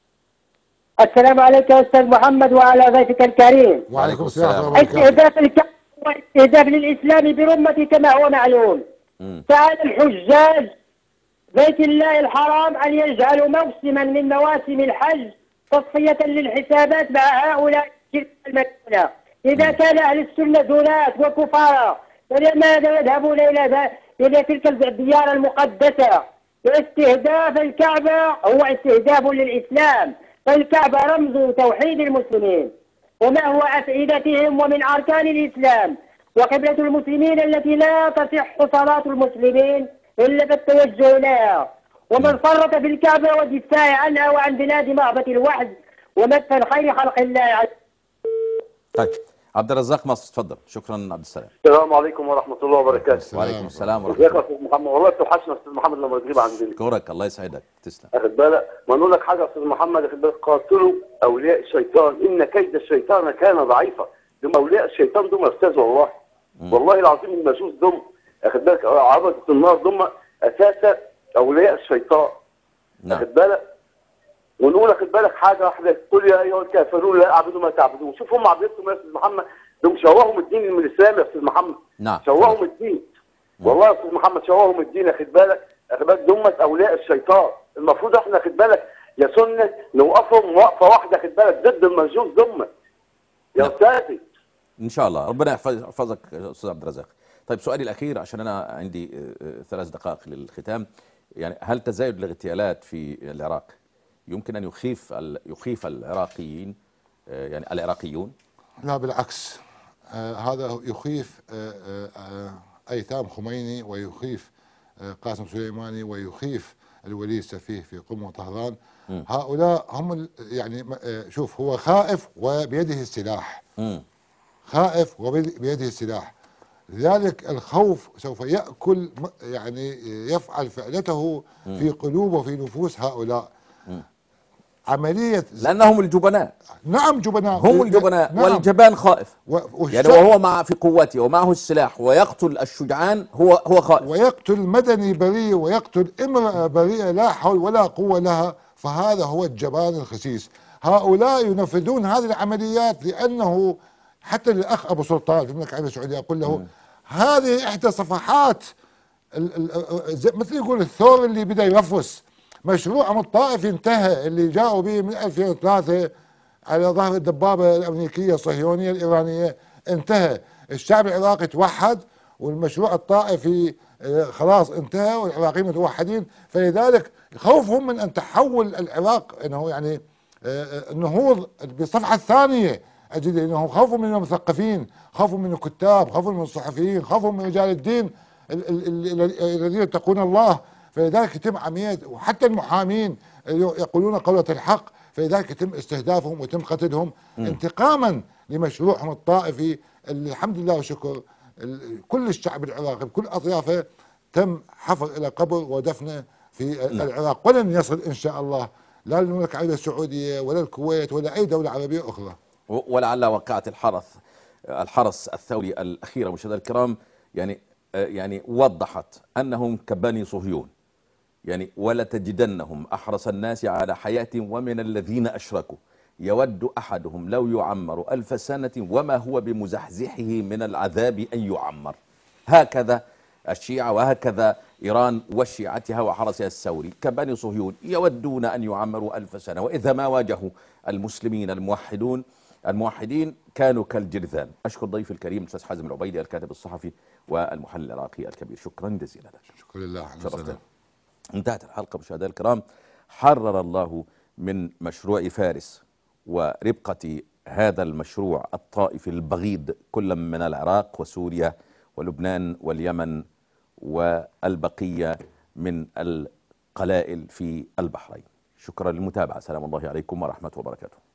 السلام عليك يا أستاذ محمد وعلى ضيفك الكريم.
وعليكم السلام ورحمة الله وبركاته.
استهداف الكعبة واستهداف للإسلام برمته كما هو معلوم. فعلى الحجاج بيت الله الحرام أن يجعلوا موسما من مواسم الحج تصفية للحسابات مع هؤلاء المدينة. إذا كان أهل السنة دونات وكفارة فلماذا يذهبون إلى إلى تلك الديار المقدسة؟ استهداف الكعبة هو استهداف للإسلام، فالكعبة رمز توحيد المسلمين وما هو أفئدتهم ومن أركان الإسلام وقبلة المسلمين التي لا تصح صلاة المسلمين إلا بالتوجه إليها، ومن فرط في الكعبة والدفاع عنها وعن بلاد مهبة الوحد ومدفن خير خلق الله.
طيب عبد الرزاق مصر تفضل. شكرا عبد السلام.
السلام عليكم ورحمة الله وبركاته.
وعليكم السلام ورحمة
الله. ازيك
الله.
يا استاذ محمد؟ والله توحشنا استاذ محمد لما تغيب عندنا.
اشكرك الله يسعدك. تسلم.
اخد بالك؟ ما نقول لك حاجة يا استاذ محمد، اخد بالك؟ قاتلوا اولياء الشيطان ان كيد الشيطان كان ضعيفا. دول اولياء الشيطان دول يا استاذ والله. مم. والله العظيم المجوس دول اخد بالك عبدة النار دول اساسا اولياء الشيطان.
نعم.
اخد بالك؟ ونقول اخد بالك حاجة واحدة، قل يا ايها الكافرون لا اعبدوا ما تعبدون. شوف هم عبدتهم يا استاذ محمد، دول شوههم الدين من الاسلام يا استاذ محمد.
نعم.
شوههم الدين. والله يا استاذ محمد شوههم الدين. اخد بالك؟ اخد بالك دول اولياء الشيطان. المفروض احنا اخد بالك يا سنه نوقفهم وقفه واحده اخد بالك ضد المجوس دول يا استاذي.
ان شاء الله ربنا يحفظك يا استاذ عبد الرزاق. طيب سؤالي الاخير عشان انا عندي ثلاث دقائق للختام، يعني هل تزايد الاغتيالات في العراق يمكن ان يخيف يخيف العراقيين يعني العراقيون؟
لا بالعكس، آه هذا يخيف آه آه ايتام خميني ويخيف آه قاسم سليماني ويخيف الوليد السفيه في قم وطهران. م. هؤلاء هم يعني آه شوف هو خائف وبيده السلاح. م. خائف وبيده السلاح، لذلك الخوف سوف يأكل يعني يفعل فعلته م. في قلوب وفي نفوس هؤلاء. م. عملية
لأنهم الجبناء.
نعم جبناء،
هم الجبناء. نعم. والجبان خائف و... يعني وهو مع في قوته ومعه السلاح ويقتل الشجعان هو هو خائف،
ويقتل مدني بريء ويقتل امرأة بريئة لا حول ولا قوة لها، فهذا هو الجبان الخسيس. هؤلاء ينفذون هذه العمليات لأنه حتى للأخ أبو سلطان في المملكة العربية السعودية أقول له م. هذه إحدى صفحات ال... ال... مثل يقول الثور اللي بدأ يرفس. مشروعهم الطائفي انتهى اللي جاءوا به من ألفين وثلاثة على ظهر الدبابة الأمريكية الصهيونية الإيرانية انتهى. الشعب العراقي توحد والمشروع الطائفي خلاص انتهى والعراقيين متوحدين، فلذلك خوفهم من أن تحول العراق أنه يعني النهوض بالصفحة الثانية أجد أنه خوفهم من المثقفين، خوفهم من الكتاب، خوفهم من الصحفيين، خوفهم من رجال الدين الذين يتقون الله، فلذلك يتم عملية وحتى المحامين يقولون قولة الحق، فلذلك يتم استهدافهم ويتم قتلهم م. انتقاما لمشروعهم الطائفي اللي الحمد لله وشكر كل الشعب العراقي بكل أطيافه تم حفر إلى قبر ودفنه في م. العراق، ولن يصل إن شاء الله لا للمملكة العربية السعودية ولا الكويت ولا أي دولة عربية أخرى.
ولعل وقعت الحرس الحرس الثوري الأخيرة مشاهدينا الكرام يعني يعني وضحت أنهم كبني صهيون، يعني ولا تجدنهم أحرص الناس على حياة ومن الذين أشركوا يود أحدهم لو يعمر ألف سنة وما هو بمزحزحه من العذاب أن يعمر. هكذا الشيعة وهكذا إيران وشيعتها وحرسها الثوري كبني صهيون يودون أن يعمروا ألف سنة، وإذا ما واجهوا المسلمين الموحدون الموحدين كانوا كالجرذان. أشكر ضيفي الكريم الأستاذ حازم العبيدي الكاتب الصحفي والمحلل العراقي الكبير، شكرا جزيلا لك.
شكرا لله.
شرفتنا. انتهت الحلقة مشاهدينا الكرام. حرر الله من مشروع فارس وربقة هذا المشروع الطائفي البغيض كل من العراق وسوريا ولبنان واليمن والبقية من القلائل في البحرين. شكرا للمتابعة. سلام الله عليكم ورحمة وبركاته.